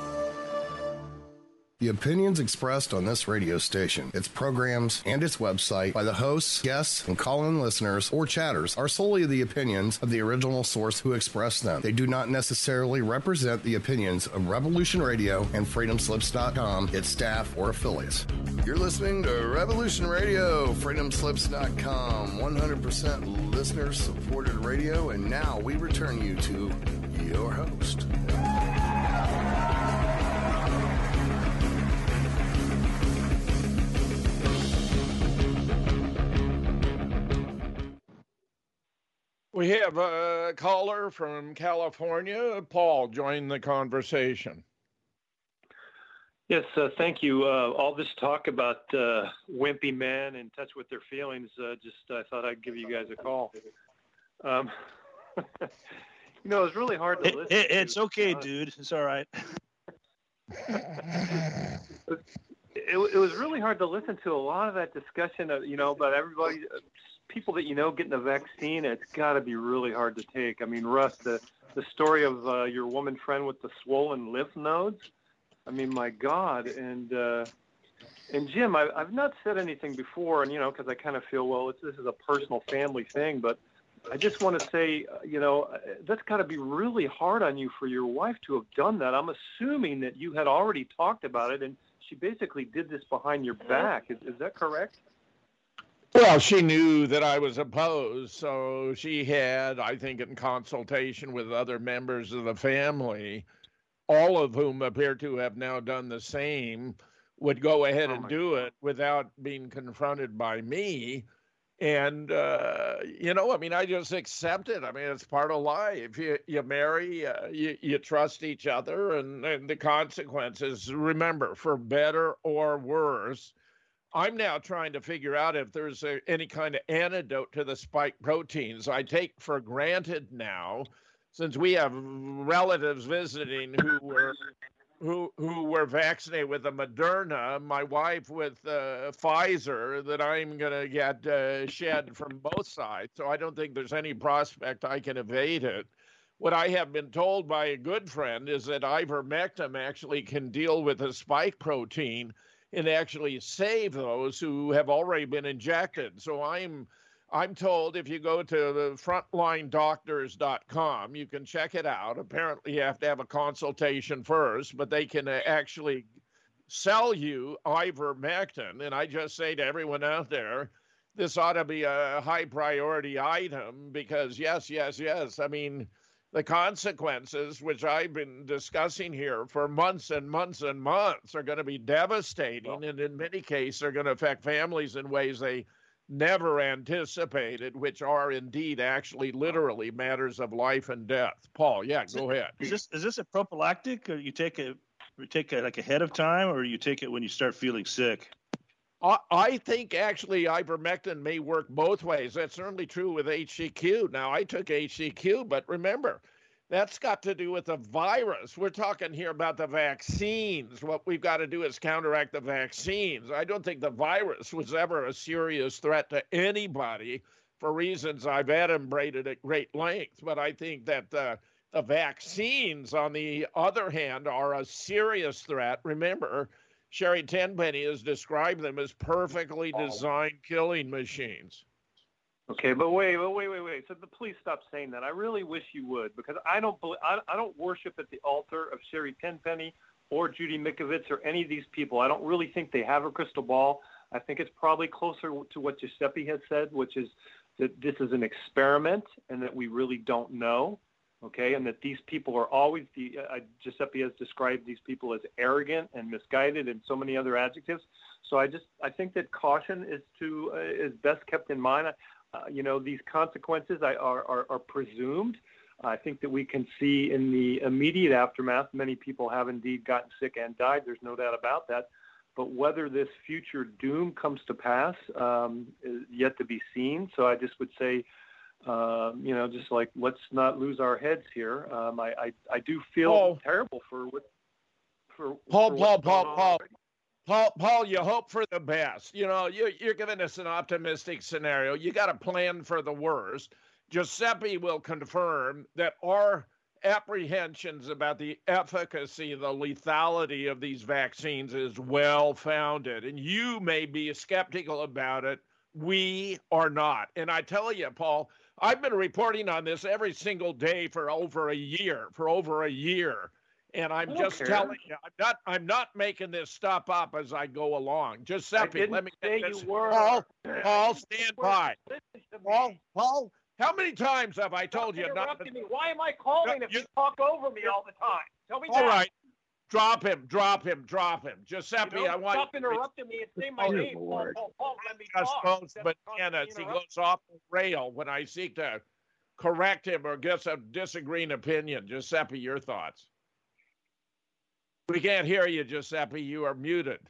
The opinions expressed on this radio station, its programs, and its website by the hosts, guests, and call-in listeners or chatters are solely the opinions of the original source who expressed them. They do not necessarily represent the opinions of Revolution Radio and freedom slips dot com, its staff, or affiliates. You're listening to Revolution Radio, freedom slips dot com, one hundred percent listener-supported radio, and now we return you to your host. We have a caller from California. Paul, join the conversation. Yes, uh, thank you. Uh, all this talk about uh, wimpy men in touch with their feelings, uh, just I thought I'd give you guys a call. Um, you know, it's really hard to it, listen it, to. It's okay, uh, dude. It's all right. it, it was really hard to listen to a lot of that discussion, of, you know, about everybody, uh, people that you know getting the vaccine. It's got to be really hard to take. I mean, Russ, the, the story of uh, your woman friend with the swollen lymph nodes, I mean, my God. And uh, and Jim, I, I've not said anything before, and, you know, because I kind of feel, well, it's, this is a personal family thing, but I just want to say, uh, you know, that's got to be really hard on you for your wife to have done that. I'm assuming that you had already talked about it, and she basically did this behind your back. Is, is that correct? Well, she knew that I was opposed, so she had, I think, in consultation with other members of the family, all of whom appear to have now done the same, would go ahead Oh, and my do God. it without being confronted by me. And, uh, you know, I mean, I just accept it. I mean, it's part of life. You, you marry, uh, you, you trust each other, and, and the consequences, remember, for better or worse. I'm now trying to figure out if there's a, any kind of antidote to the spike proteins. I take for granted now, since we have relatives visiting who were who who were vaccinated with the Moderna, my wife with uh, Pfizer, that I'm going to get uh, shed from both sides. So I don't think there's any prospect I can evade it. What I have been told by a good friend is that ivermectin actually can deal with the spike protein and actually save those who have already been injected. So I'm I'm told if you go to the frontline doctors dot com, you can check it out. Apparently you have to have a consultation first, but they can uh, actually sell you ivermectin. And I just say to everyone out there, this ought to be a high priority item because yes, yes, yes. I mean, the consequences, which I've been discussing here for months and months and months, are going to be devastating. Well, and in many cases, are going to affect families in ways they never anticipated, which are indeed actually literally matters of life and death. Paul, yeah, is go it, ahead. Is this is this a prophylactic, or you take it you take it like ahead of time, or you take it when you start feeling sick? I think actually ivermectin may work both ways. That's certainly true with H C Q. Now, I took H C Q, but remember, that's got to do with the virus. We're talking here about the vaccines. What we've got to do is counteract the vaccines. I don't think the virus was ever a serious threat to anybody for reasons I've adumbrated at great length. But I think that uh, the vaccines, on the other hand, are a serious threat. Remember, Sherry Tenpenny has described them as perfectly designed killing machines. Okay, but wait, wait, wait, wait, wait. So the, please stop saying that. I really wish you would, because I don't, I, I don't worship at the altar of Sherry Tenpenny or Judy Mikovits or any of these people. I don't really think they have a crystal ball. I think it's probably closer to what Giuseppe has said, which is that this is an experiment and that we really don't know. okay, and that these people are always, the, uh, Giuseppe has described these people as arrogant and misguided and so many other adjectives. So I just, I think that caution is to, uh, is best kept in mind. Uh, you know, these consequences are, are, are presumed. I think that we can see in the immediate aftermath, many people have indeed gotten sick and died. There's no doubt about that. But whether this future doom comes to pass um, is yet to be seen. So I just would say, uh, you know, just like, let's not lose our heads here. Um, I, I, I do feel Paul, terrible for what, for Paul, for Paul, Paul, Paul, already. Paul, Paul, you hope for the best. You know, you, you're giving us an optimistic scenario. You got to plan for the worst. Giuseppe will confirm that our apprehensions about the efficacy, the lethality of these vaccines is well founded. And you may be skeptical about it. We are not. And I tell you, Paul, I've been reporting on this every single day for over a year, for over a year. And I'm just care. telling you, I'm not, I'm not making this stuff up as I go along. Giuseppe, let me say get this. you were. Paul, Paul, stand You by. were. Listen to me. Paul, Paul, how many times have I told you Stop not to? interrupting me. Why am I calling No, if you- you talk over me all the time? Tell me All that. right, drop him, drop him, drop him. Giuseppe, You know, I want stop interrupting me and say my Oh, name. Lord. Paul, Paul, Paul, let me just talk. goes Instead of bananas. He constantly goes off the rail when I seek to correct him or get a disagreeing opinion. Giuseppe, your thoughts? We can't hear you, Giuseppe. You are muted.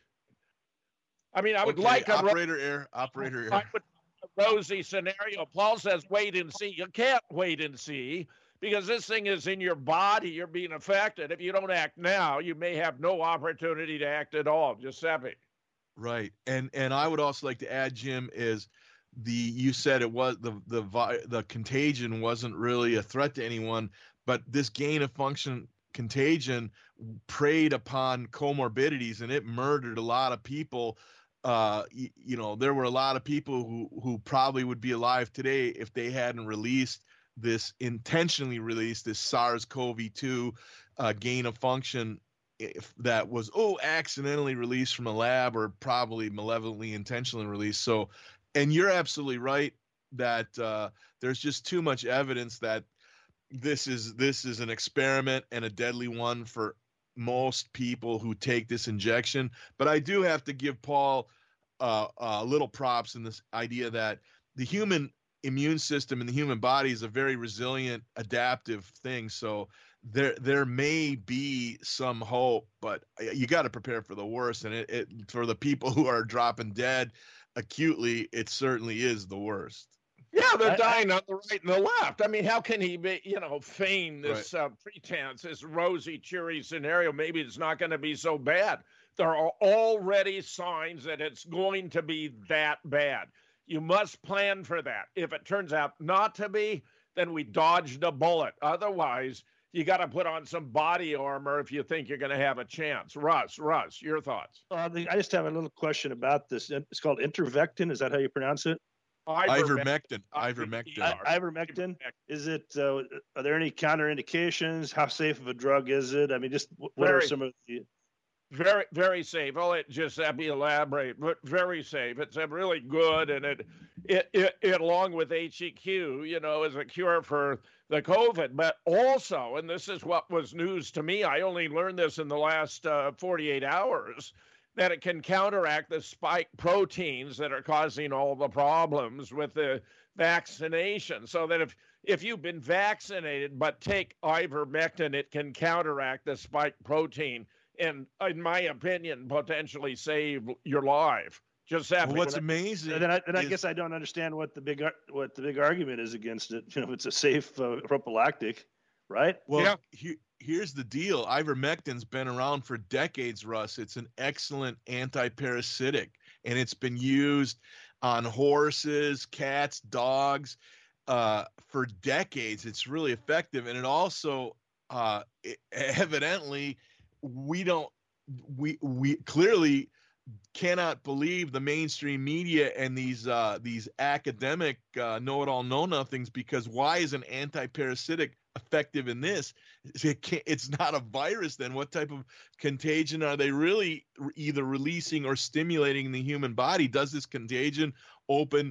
I mean, I would Okay, like a operator air, operator I air. would a rosy scenario. Paul says, wait and see. You can't wait and see because this thing is in your body. You're being affected. If you don't act now, you may have no opportunity to act at all. Giuseppe. Right. And and I would also like to add, Jim, is the you said it was the the vi- the contagion wasn't really a threat to anyone, but this gain of function contagion preyed upon comorbidities and it murdered a lot of people. Uh, you, you know, there were a lot of people who who probably would be alive today if they hadn't released this intentionally released this SARS CoV two uh, gain of function. If that was oh accidentally released from a lab or probably malevolently intentionally released. So, and you're absolutely right that uh, there's just too much evidence that this is this is an experiment and a deadly one for most people who take this injection. But I do have to give Paul uh, a little props in this idea that the human immune system and the human body is a very resilient, adaptive thing. So there there may be some hope, but you got to prepare for the worst. And it, it for the people who are dropping dead acutely, it certainly is the worst. Yeah, they're I- dying on the right and the left. I mean, how can he be, you know, feign this uh, pretense, this rosy, cheery scenario? Maybe it's not going to be so bad. There are already signs that it's going to be that bad. You must plan for that. If it turns out not to be, then we dodged a bullet. Otherwise, you got to put on some body armor if you think you're going to have a chance. Russ, Russ, your thoughts? Uh, the- I just have a little question about this. It's called Intervectin. Is that how you pronounce it? Ivermectin. Ivermectin. I- Ivermectin. Is it? Uh, are there any counterindications? How safe of a drug is it? I mean, just wh- what are Very. some of the? Very, very safe. I'll let Giuseppe elaborate, but very safe. It's a really good, and it, it, it, it, along with H E Q, you know, is a cure for the COVID. But also, and this is what was news to me, I only learned this in the last uh, forty-eight hours, that it can counteract the spike proteins that are causing all the problems with the vaccination. So that if if you've been vaccinated but take ivermectin, it can counteract the spike protein. And in my opinion, potentially save your life. Giuseppe. Well, what's amazing? Then I, then I is- guess I don't understand what the big ar- what the big argument is against it. You know, it's a safe uh, prophylactic, right? Well, Yeah. he- here's the deal. Ivermectin's been around for decades, Russ. It's an excellent anti-parasitic, and it's been used on horses, cats, dogs uh, for decades. It's really effective, and it also uh, it, evidently we don't we we clearly cannot believe the mainstream media and these uh, these academic uh, know-it-all know-nothings, because why is an anti-parasitic effective in this? It can't, it's not a virus. Then what type of contagion are they really either releasing or stimulating in the human body? Does this contagion open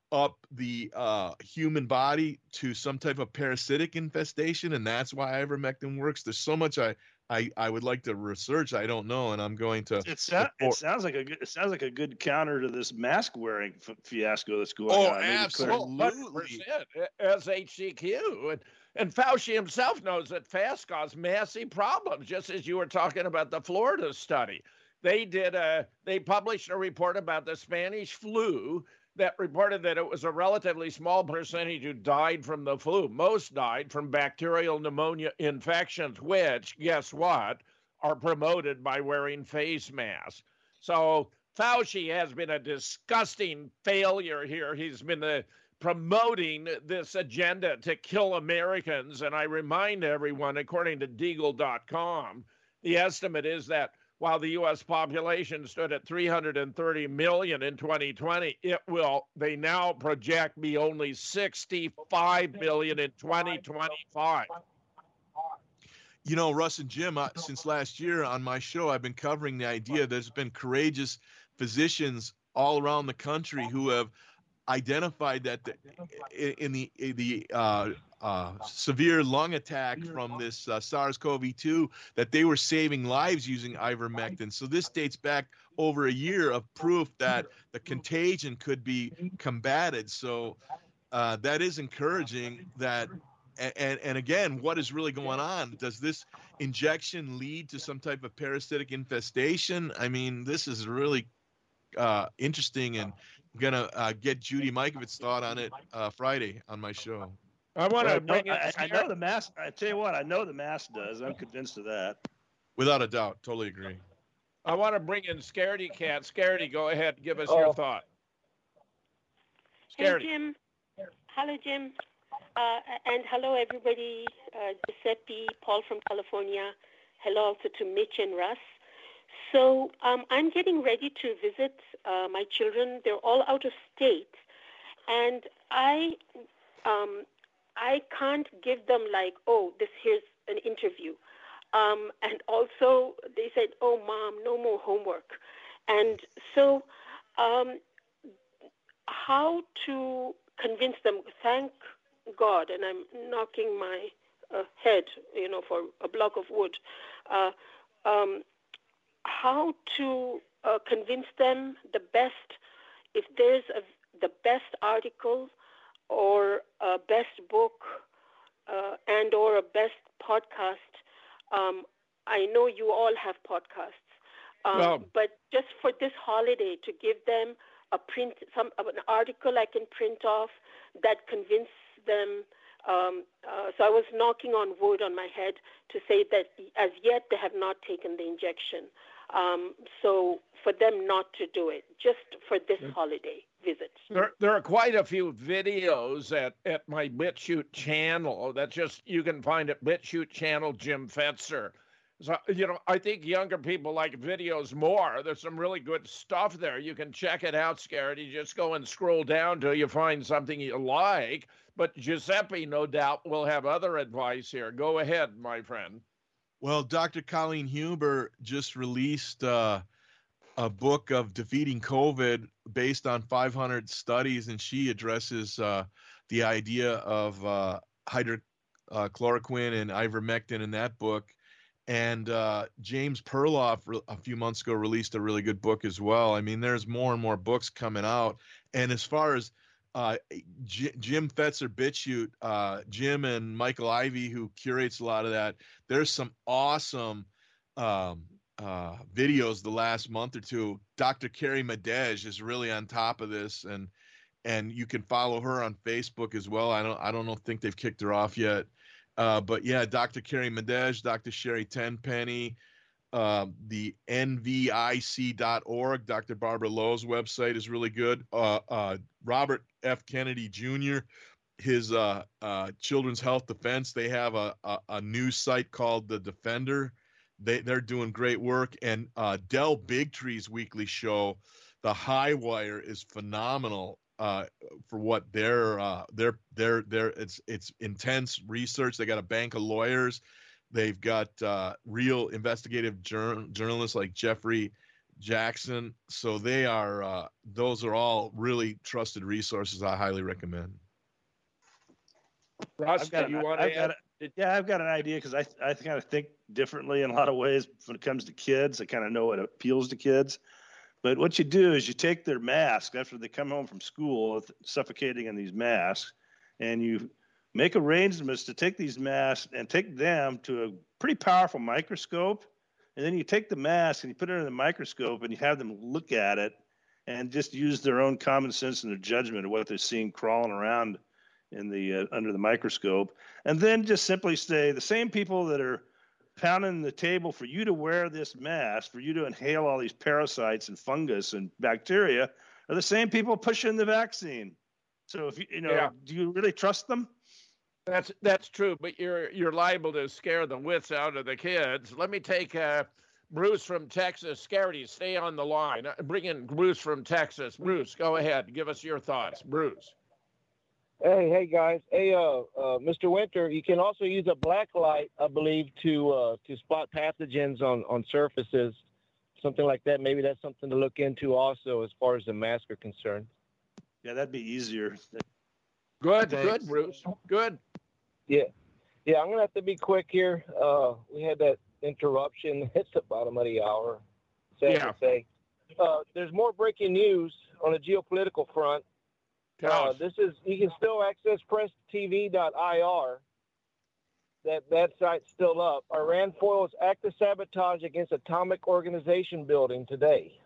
up the uh, human body to some type of parasitic infestation, and that's why ivermectin works. There's so much I I, I would like to research. I don't know, and I'm going to. It, sound, it sounds like a good, it sounds like a good counter to this mask wearing f- fiasco that's going oh, on. Oh, absolutely. As H C Q and and Fauci himself knows that fast causes massive problems. Just as you were talking about the Florida study, they did a they published a report about the Spanish flu that reported that it was a relatively small percentage who died from the flu. Most died from bacterial pneumonia infections, which, guess what, are promoted by wearing face masks. So Fauci has been a disgusting failure here. He's been uh, promoting this agenda to kill Americans. And I remind everyone, according to Deagle dot com, the estimate is that while the U S population stood at three hundred thirty million in twenty twenty, it will, they now project, be only sixty-five million in twenty twenty-five. You know, Russ and Jim, uh, since last year on my show, I've been covering the idea there's been courageous physicians all around the country who have identified that the, in the in the uh, uh, severe lung attack from this uh, SARS CoV two, that they were saving lives using ivermectin. So this dates back over a year of proof that the contagion could be combated. So uh, that is encouraging. That and and again, what is really going on? Does this injection lead to some type of parasitic infestation? I mean, this is really uh, interesting, and I'm gonna uh, get Judy Mikovits' thought on it uh, Friday on my show. I want to well, bring no, it. I, I know the mask. I tell you what, I know the mask does. I'm convinced of that. Without a doubt, totally agree. I want to bring in Scaredy Cat. Scaredy, go ahead, give us oh. your thought. Scaredy. Hey, Jim. Hello, Jim. Uh, and hello, everybody. Uh, Giuseppe, Paul from California. Hello also to Mitch and Russ. So um, I'm getting ready to visit uh, my children. They're all out of state. And I um, I can't give them like, oh, this here's an interview. Um, and also they said, oh, Mom, no more homework. And so um, how to convince them, thank God, and I'm knocking my uh, head, you know, for a block of wood, uh, um, how to uh, convince them the best, if there's a, the best article or a best book uh, and or a best podcast. Um, I know you all have podcasts, um, well, but just for this holiday to give them a print, some an article I can print off that convince them. Um, uh, so I was knocking on wood on my head to say that as yet they have not taken the injection. Um, so for them not to do it, just for this holiday visit. There, there are quite a few videos at, at my BitChute channel that just, you can find at BitChute channel, Jim Fetzer. So, you know, I think younger people like videos more. There's some really good stuff there. You can check it out, Scaredy. Just go and scroll down till you find something you like. But Giuseppe, no doubt, will have other advice here. Go ahead, my friend. Well, Doctor Colleen Huber just released uh, a book of defeating COVID based on five hundred studies, and she addresses uh, the idea of uh, hydrochloroquine and ivermectin in that book. And uh, James Perloff a few months ago released a really good book as well. I mean, there's more and more books coming out. And as far as uh, J- Jim Fetzer BitChute, uh, Jim and Michael Ivey, who curates a lot of that, there's some awesome um, uh, videos the last month or two. Doctor Carrie Madej is really on top of this, and and you can follow her on Facebook as well. I don't I don't know, think they've kicked her off yet. Uh, but yeah, Doctor Carrie Madej, Doctor Sherry Tenpenny, uh, the N V I C dot org, Doctor Barbara Lowe's website is really good. Uh, uh, Robert F. Kennedy Junior, his uh, uh, Children's Health Defense, they have a, a, a news site called The Defender. They, they're doing great work. And uh, Del Bigtree's weekly show, The High Wire, is phenomenal. Uh, for what they're, uh, they're, they're, they're, it's, it's intense research. They got a bank of lawyers. They've got uh, real investigative jour- journalists like Jeffrey Jackson. So they are, uh, those are all really trusted resources I highly recommend. Russ, I've got do you an- want I've to got add? a- yeah, I've got an idea because I I kind of think differently in a lot of ways when it comes to kids. I kind of know what appeals to kids. But what you do is you take their mask after they come home from school, suffocating in these masks, and you make arrangements to take these masks and take them to a pretty powerful microscope. And then you take the mask and you put it in the microscope and you have them look at it and just use their own common sense and their judgment of what they're seeing crawling around in the uh, under the microscope. And then just simply say the same people that are pounding the table for you to wear this mask, for you to inhale all these parasites and fungus and bacteria, are the same people pushing the vaccine. So if you, you know, Yeah. do you really trust them? That's that's true, but you're you're liable to scare the wits out of the kids. Let me take uh, Bruce from Texas. Scaredy, stay on the line. Uh, Bring in Bruce from Texas. Bruce, go ahead. Give us your thoughts. Bruce. Hey, hey guys. Hey, uh, uh, Mister Winter, you can also use a black light, I believe, to uh, to spot pathogens on, on surfaces, something like that. Maybe that's something to look into also as far as the masks are concerned. Yeah, that'd be easier. Good, Thanks. good, Bruce. Good. Yeah. Yeah, I'm going to have to be quick here. Uh, we had that interruption. It's the bottom of the hour, sad Yeah. to say. Uh, there's more breaking news on the geopolitical front. Uh, this is you can still access press T V dot I R. That that site's still up. Iran foils active sabotage against atomic organization building today.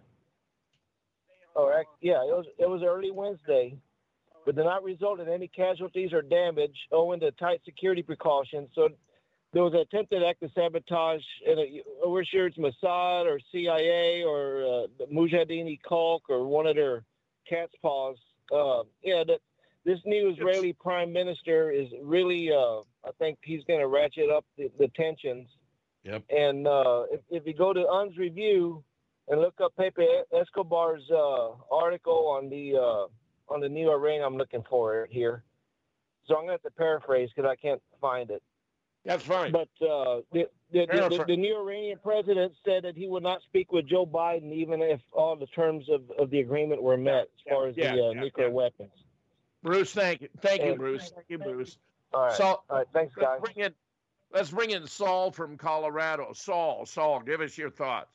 Oh, ac- yeah, it was it was early Wednesday, but did not result in any casualties or damage owing to tight security precautions. So there was an attempted active sabotage, and it, we're sure it's Mossad or C I A or uh, Mujahideen Khalq or one of their cat's paws. Uh, yeah, that this new Israeli prime minister is really, uh, I think he's going to ratchet up the, the tensions. Yep. And uh, if, if you go to U N S Review and look up Pepe Escobar's uh, article on the uh, on the new Iran, I'm looking for it here. So I'm going to have to paraphrase because I can't find it. That's fine. But uh, the, the, the, Paraphr- the new Iranian president said that he would not speak with Joe Biden even if all the terms of, of the agreement were met as far as yeah, the uh, yeah, nuclear yeah. weapons. Bruce, thank you. Thank you, And- Bruce. Thank you, Bruce. All right. So, all right. Thanks, let's guys. bring in, let's bring in Saul from Colorado. Saul, Saul, give us your thoughts.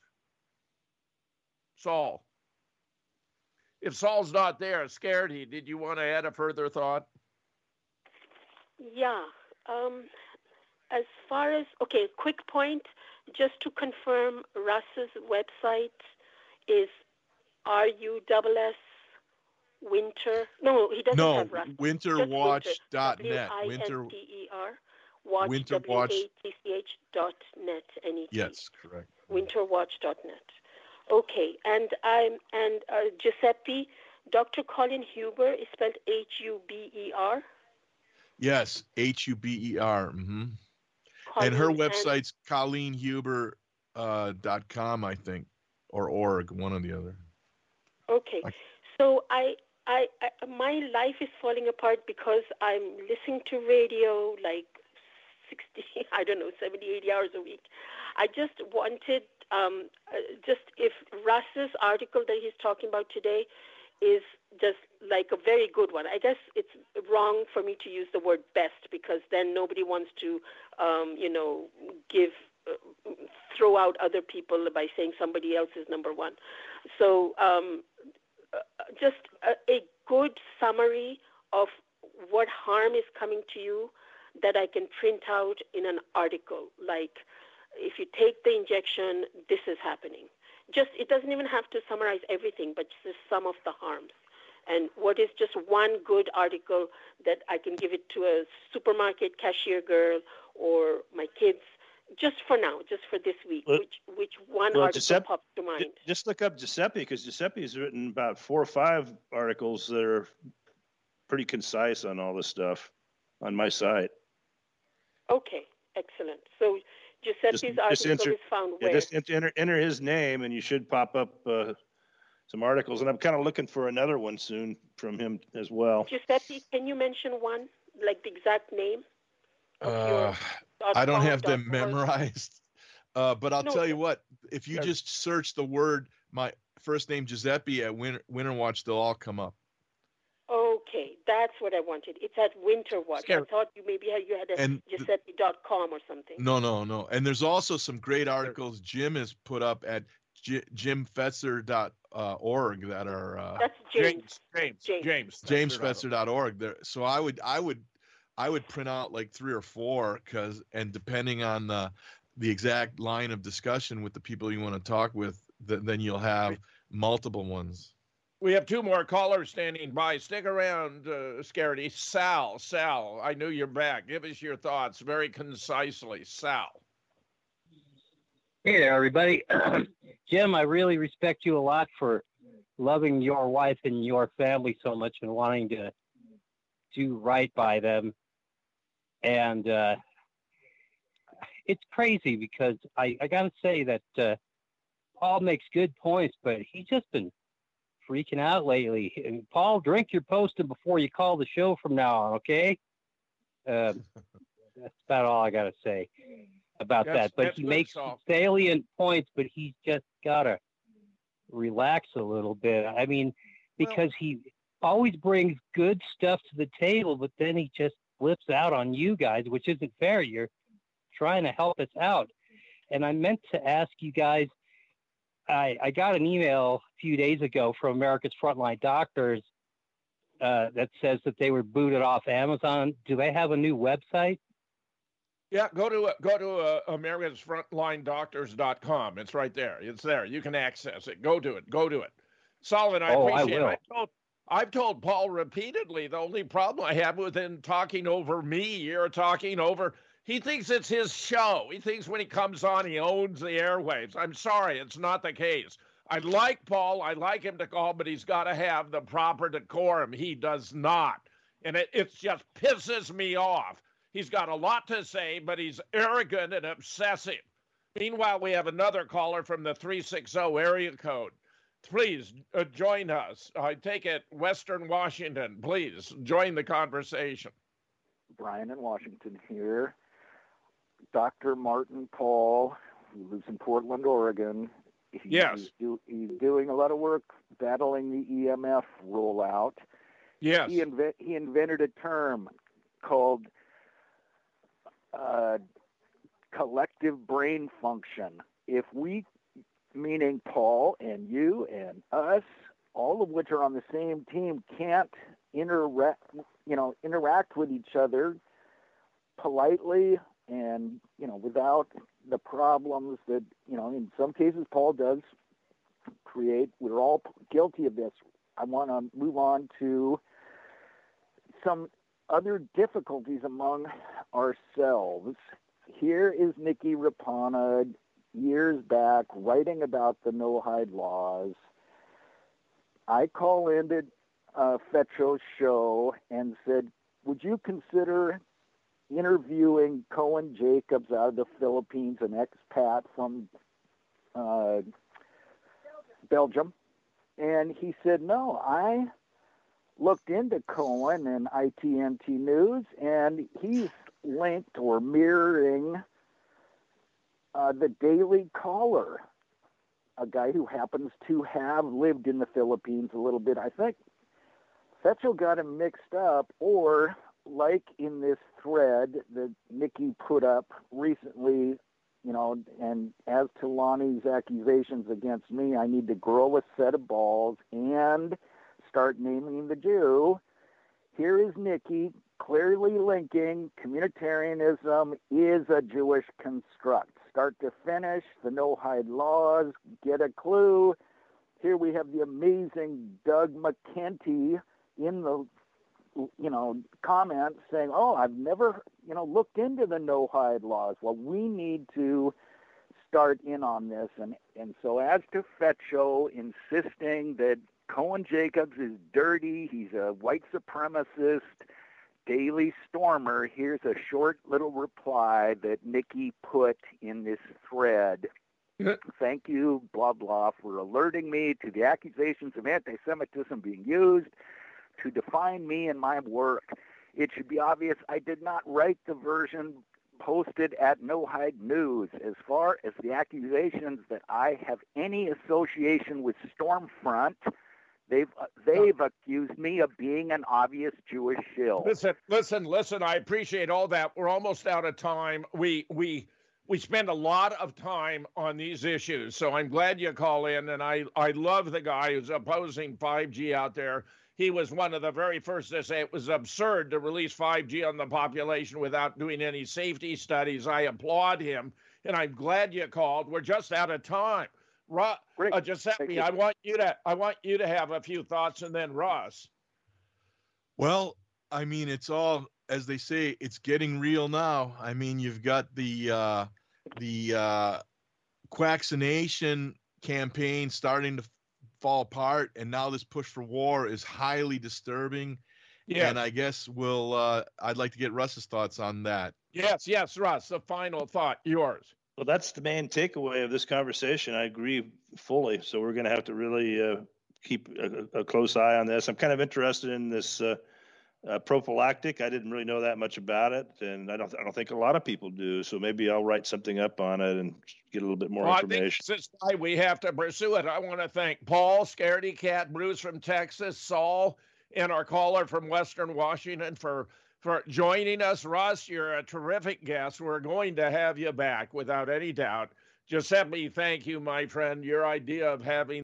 Saul. If Saul's not there, scared he, did you want to add a further thought? Yeah. Um, as far as, okay, quick point, just to confirm, Russ's website is R U S S Winter. No, he doesn't No, have Russ. winterwatch dot net. Winter. Winter, W I N T E R. Watch, Winter W A Watch. T C H dot net, N E T. yes, correct. winterwatch dot net. Okay, and I'm and uh, Giuseppe, Doctor Colin Huber is spelled H U B E R. Yes, H U B E R. Mm-hmm. And her Colleen, website's colleen huber dot com, I think, or org, one or the other. Okay, so I, I, I, my life is falling apart because I'm listening to radio like sixty, I don't know, seventy, eighty hours a week. I just wanted, um, uh, just if Russ's article that he's talking about today is just like a very good one. I guess it's wrong for me to use the word best because then nobody wants to, um, you know, give, uh, throw out other people by saying somebody else is number one. So um, uh, just a, a good summary of what harm is coming to you that I can print out in an article. Like, if you take the injection, this is happening. Just, it doesn't even have to summarize everything, but just some of the harms. And what is just one good article that I can give it to a supermarket cashier girl or my kids, just for now, just for this week, Well- which which one well, article Giuseppe- pops to mind? Ju- Just look up Giuseppe because Giuseppe has written about four or five articles that are pretty concise on all this stuff on my site. Okay, excellent. So Giuseppe's Just- article just enter- is found Yeah, where? just ent- enter, enter his name and you should pop up uh, some articles. And I'm kind of looking for another one soon from him as well. Giuseppe, can you mention one, like the exact name? Uh, I don't have them memorized. Uh, but I'll No, tell you what, if you Yeah. just search the word my first name Giuseppe at Winter, Winter Watch, they'll all come up. Okay, that's what I wanted. It's at Winter Watch. Scary. I thought you maybe had, you had a And Giuseppe dot com or something. No, no, no. And there's also some great articles Jim has put up at jim fetzer dot org that are uh, that's James. James. James. James. james fetzer dot org. There. So I would I would I would print out like three or four because and depending on the the exact line of discussion with the people you want to talk with, th- then you'll have multiple ones. We have two more callers standing by. Stick around, uh, Scaredy. Sal, Sal, I knew you're back. Give us your thoughts very concisely. Sal. Hey there, everybody. Jim, I really respect you a lot for loving your wife and your family so much and wanting to do right by them. And uh, it's crazy because I, I got to say that uh, Paul makes good points, but he's just been freaking out lately. And Paul, drink your Poston before you call the show from now on, okay? Uh, that's about all I got to say about That's- that. But that's he good, makes Saul. salient points, but he's just got to relax a little bit. I mean, because he always brings good stuff to the table, but then he just flips out on you guys, which isn't fair. You're trying to help us out. And I meant to ask you guys, I, I got an email a few days ago from America's Frontline Doctors uh, that says that they were booted off Amazon. Do they have a new website? Yeah, go to uh, go to uh, americas frontline doctors dot com. It's right there. It's there. You can access it. Go to it. Go to it. Solomon, I Oh, I appreciate will. it. I've told, I've told Paul repeatedly the only problem I have with him talking over me, you're talking over. He thinks it's his show. He thinks when he comes on, he owns the airwaves. I'm sorry, it's not the case. I like Paul. I like him to call, but he's got to have the proper decorum. He does not. And it, it just pisses me off. He's got a lot to say, but he's arrogant and obsessive. Meanwhile, we have another caller from the three sixty area code. Please uh, join us. I take it Western Washington. Please join the conversation. Brian in Washington here. Doctor Martin Paul, who lives in Portland, Oregon. He, Yes. He's, do, he's doing a lot of work battling the E M F rollout. Yes. He, inve- he invented a term called uh, collective brain function. If we, meaning Paul and you and us, all of which are on the same team, can't interact, you know, interact with each other politely and, you know, without the problems that, you know, in some cases Paul does create. We're all guilty of this. I want to move on to some other difficulties among ourselves. Here is Nikki Rapana years back writing about the no-hide laws. I call into uh, Fetcho's show and said, would you consider interviewing Cohen Jacobs out of the Philippines, an expat from uh, Belgium? And he said, no, I looked into Cohen and I T N T News, and he's linked or mirroring uh, the Daily Caller, a guy who happens to have lived in the Philippines a little bit. I think Fetcho got him mixed up, or like in this thread that Nikki put up recently, you know, and as to Lonnie's accusations against me, I need to grow a set of balls and start naming the Jew. Here is Nikki clearly linking communitarianism is a Jewish construct. Start to finish, the no-hide laws, get a clue. Here we have the amazing Doug McKenty in the, you know, comments saying, oh, I've never, you know, looked into the no-hide laws. Well, we need to start in on this. And, and so as to Fetcho insisting that Cohen Jacobs is dirty, he's a white supremacist, Daily Stormer, here's a short little reply that Nikki put in this thread. Thank you, blah, blah, for alerting me to the accusations of anti-Semitism being used to define me and my work. It should be obvious I did not write the version posted at No Hide News. As far as the accusations that I have any association with Stormfront, they've uh, they've accused me of being an obvious Jewish shill. Listen, listen, listen. I appreciate all that. We're almost out of time. We we we spend a lot of time on these issues, so I'm glad you call in. And I I love the guy who's opposing five G out there. He was one of the very first to say it was absurd to release five G on the population without doing any safety studies. I applaud him, and I'm glad you called. We're just out of time. Ru- uh, Giuseppe, I want you to I want you to have a few thoughts, and then Russ. Well, I mean, it's all, as they say, it's getting real now. I mean, you've got the uh, the uh, Quaccination campaign starting to fall apart, and now this push for war is highly disturbing. Yeah, and I guess we'll. Uh, I'd like to get Russ's thoughts on that. Yes, yes, Russ. The final thought, yours. Well, that's the main takeaway of this conversation. I agree fully. So we're going to have to really uh, keep a, a close eye on this. I'm kind of interested in this uh, uh, prophylactic. I didn't really know that much about it, and I don't. I don't think a lot of people do. So maybe I'll write something up on it and get a little bit more well, information. I think this is why we have to pursue it. I want to thank Paul, Scaredy Cat, Bruce from Texas, Saul, and our caller from Western Washington for. for joining us. Russ, you're a terrific guest. We're going to have you back without any doubt. Giuseppe, thank you, my friend. Your idea of having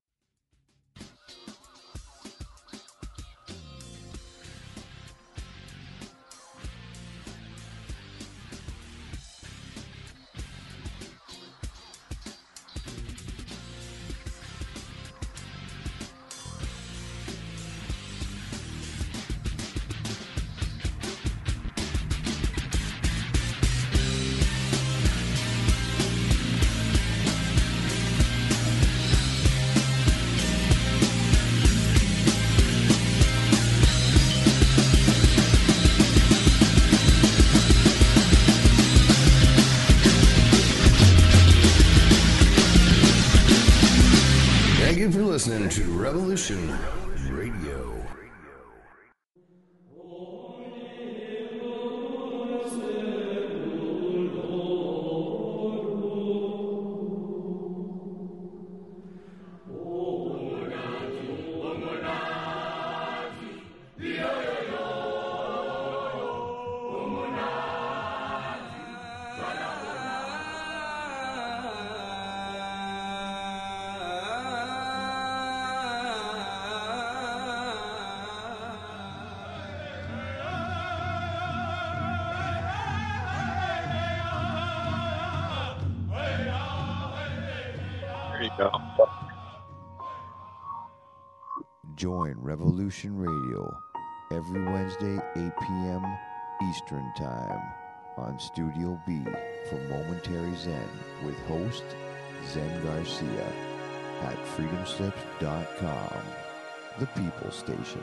Listening to Revolution Radio. Join Revolution Radio every Wednesday, eight p.m. Eastern Time on Studio B for Momentary Zen with host Zen Garcia at freedom slips dot com, the People Station.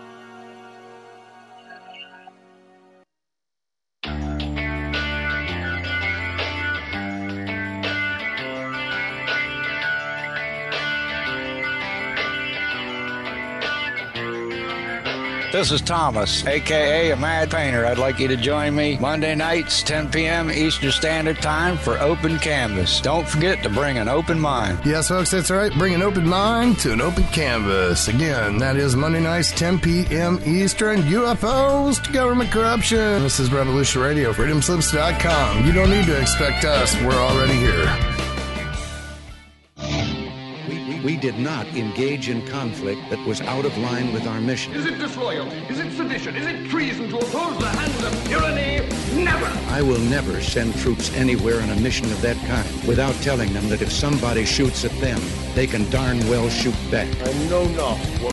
This is Thomas, a k a. a Mad Painter. I'd like you to join me Monday nights, ten p.m. Eastern Standard Time for Open Canvas. Don't forget to bring an open mind. Yes, folks, that's right. Bring an open mind to an open canvas. Again, that is Monday nights, ten p.m. Eastern. U F Os to government corruption. This is Revolution Radio, freedom slips dot com. You don't need to expect us. We're already here. We did not engage in conflict that was out of line with our mission. Is it disloyalty? Is it sedition? Is it treason to oppose the hands of tyranny? Never! I will never send troops anywhere on a mission of that kind without telling them that if somebody shoots at them, they can darn well shoot back. I know not what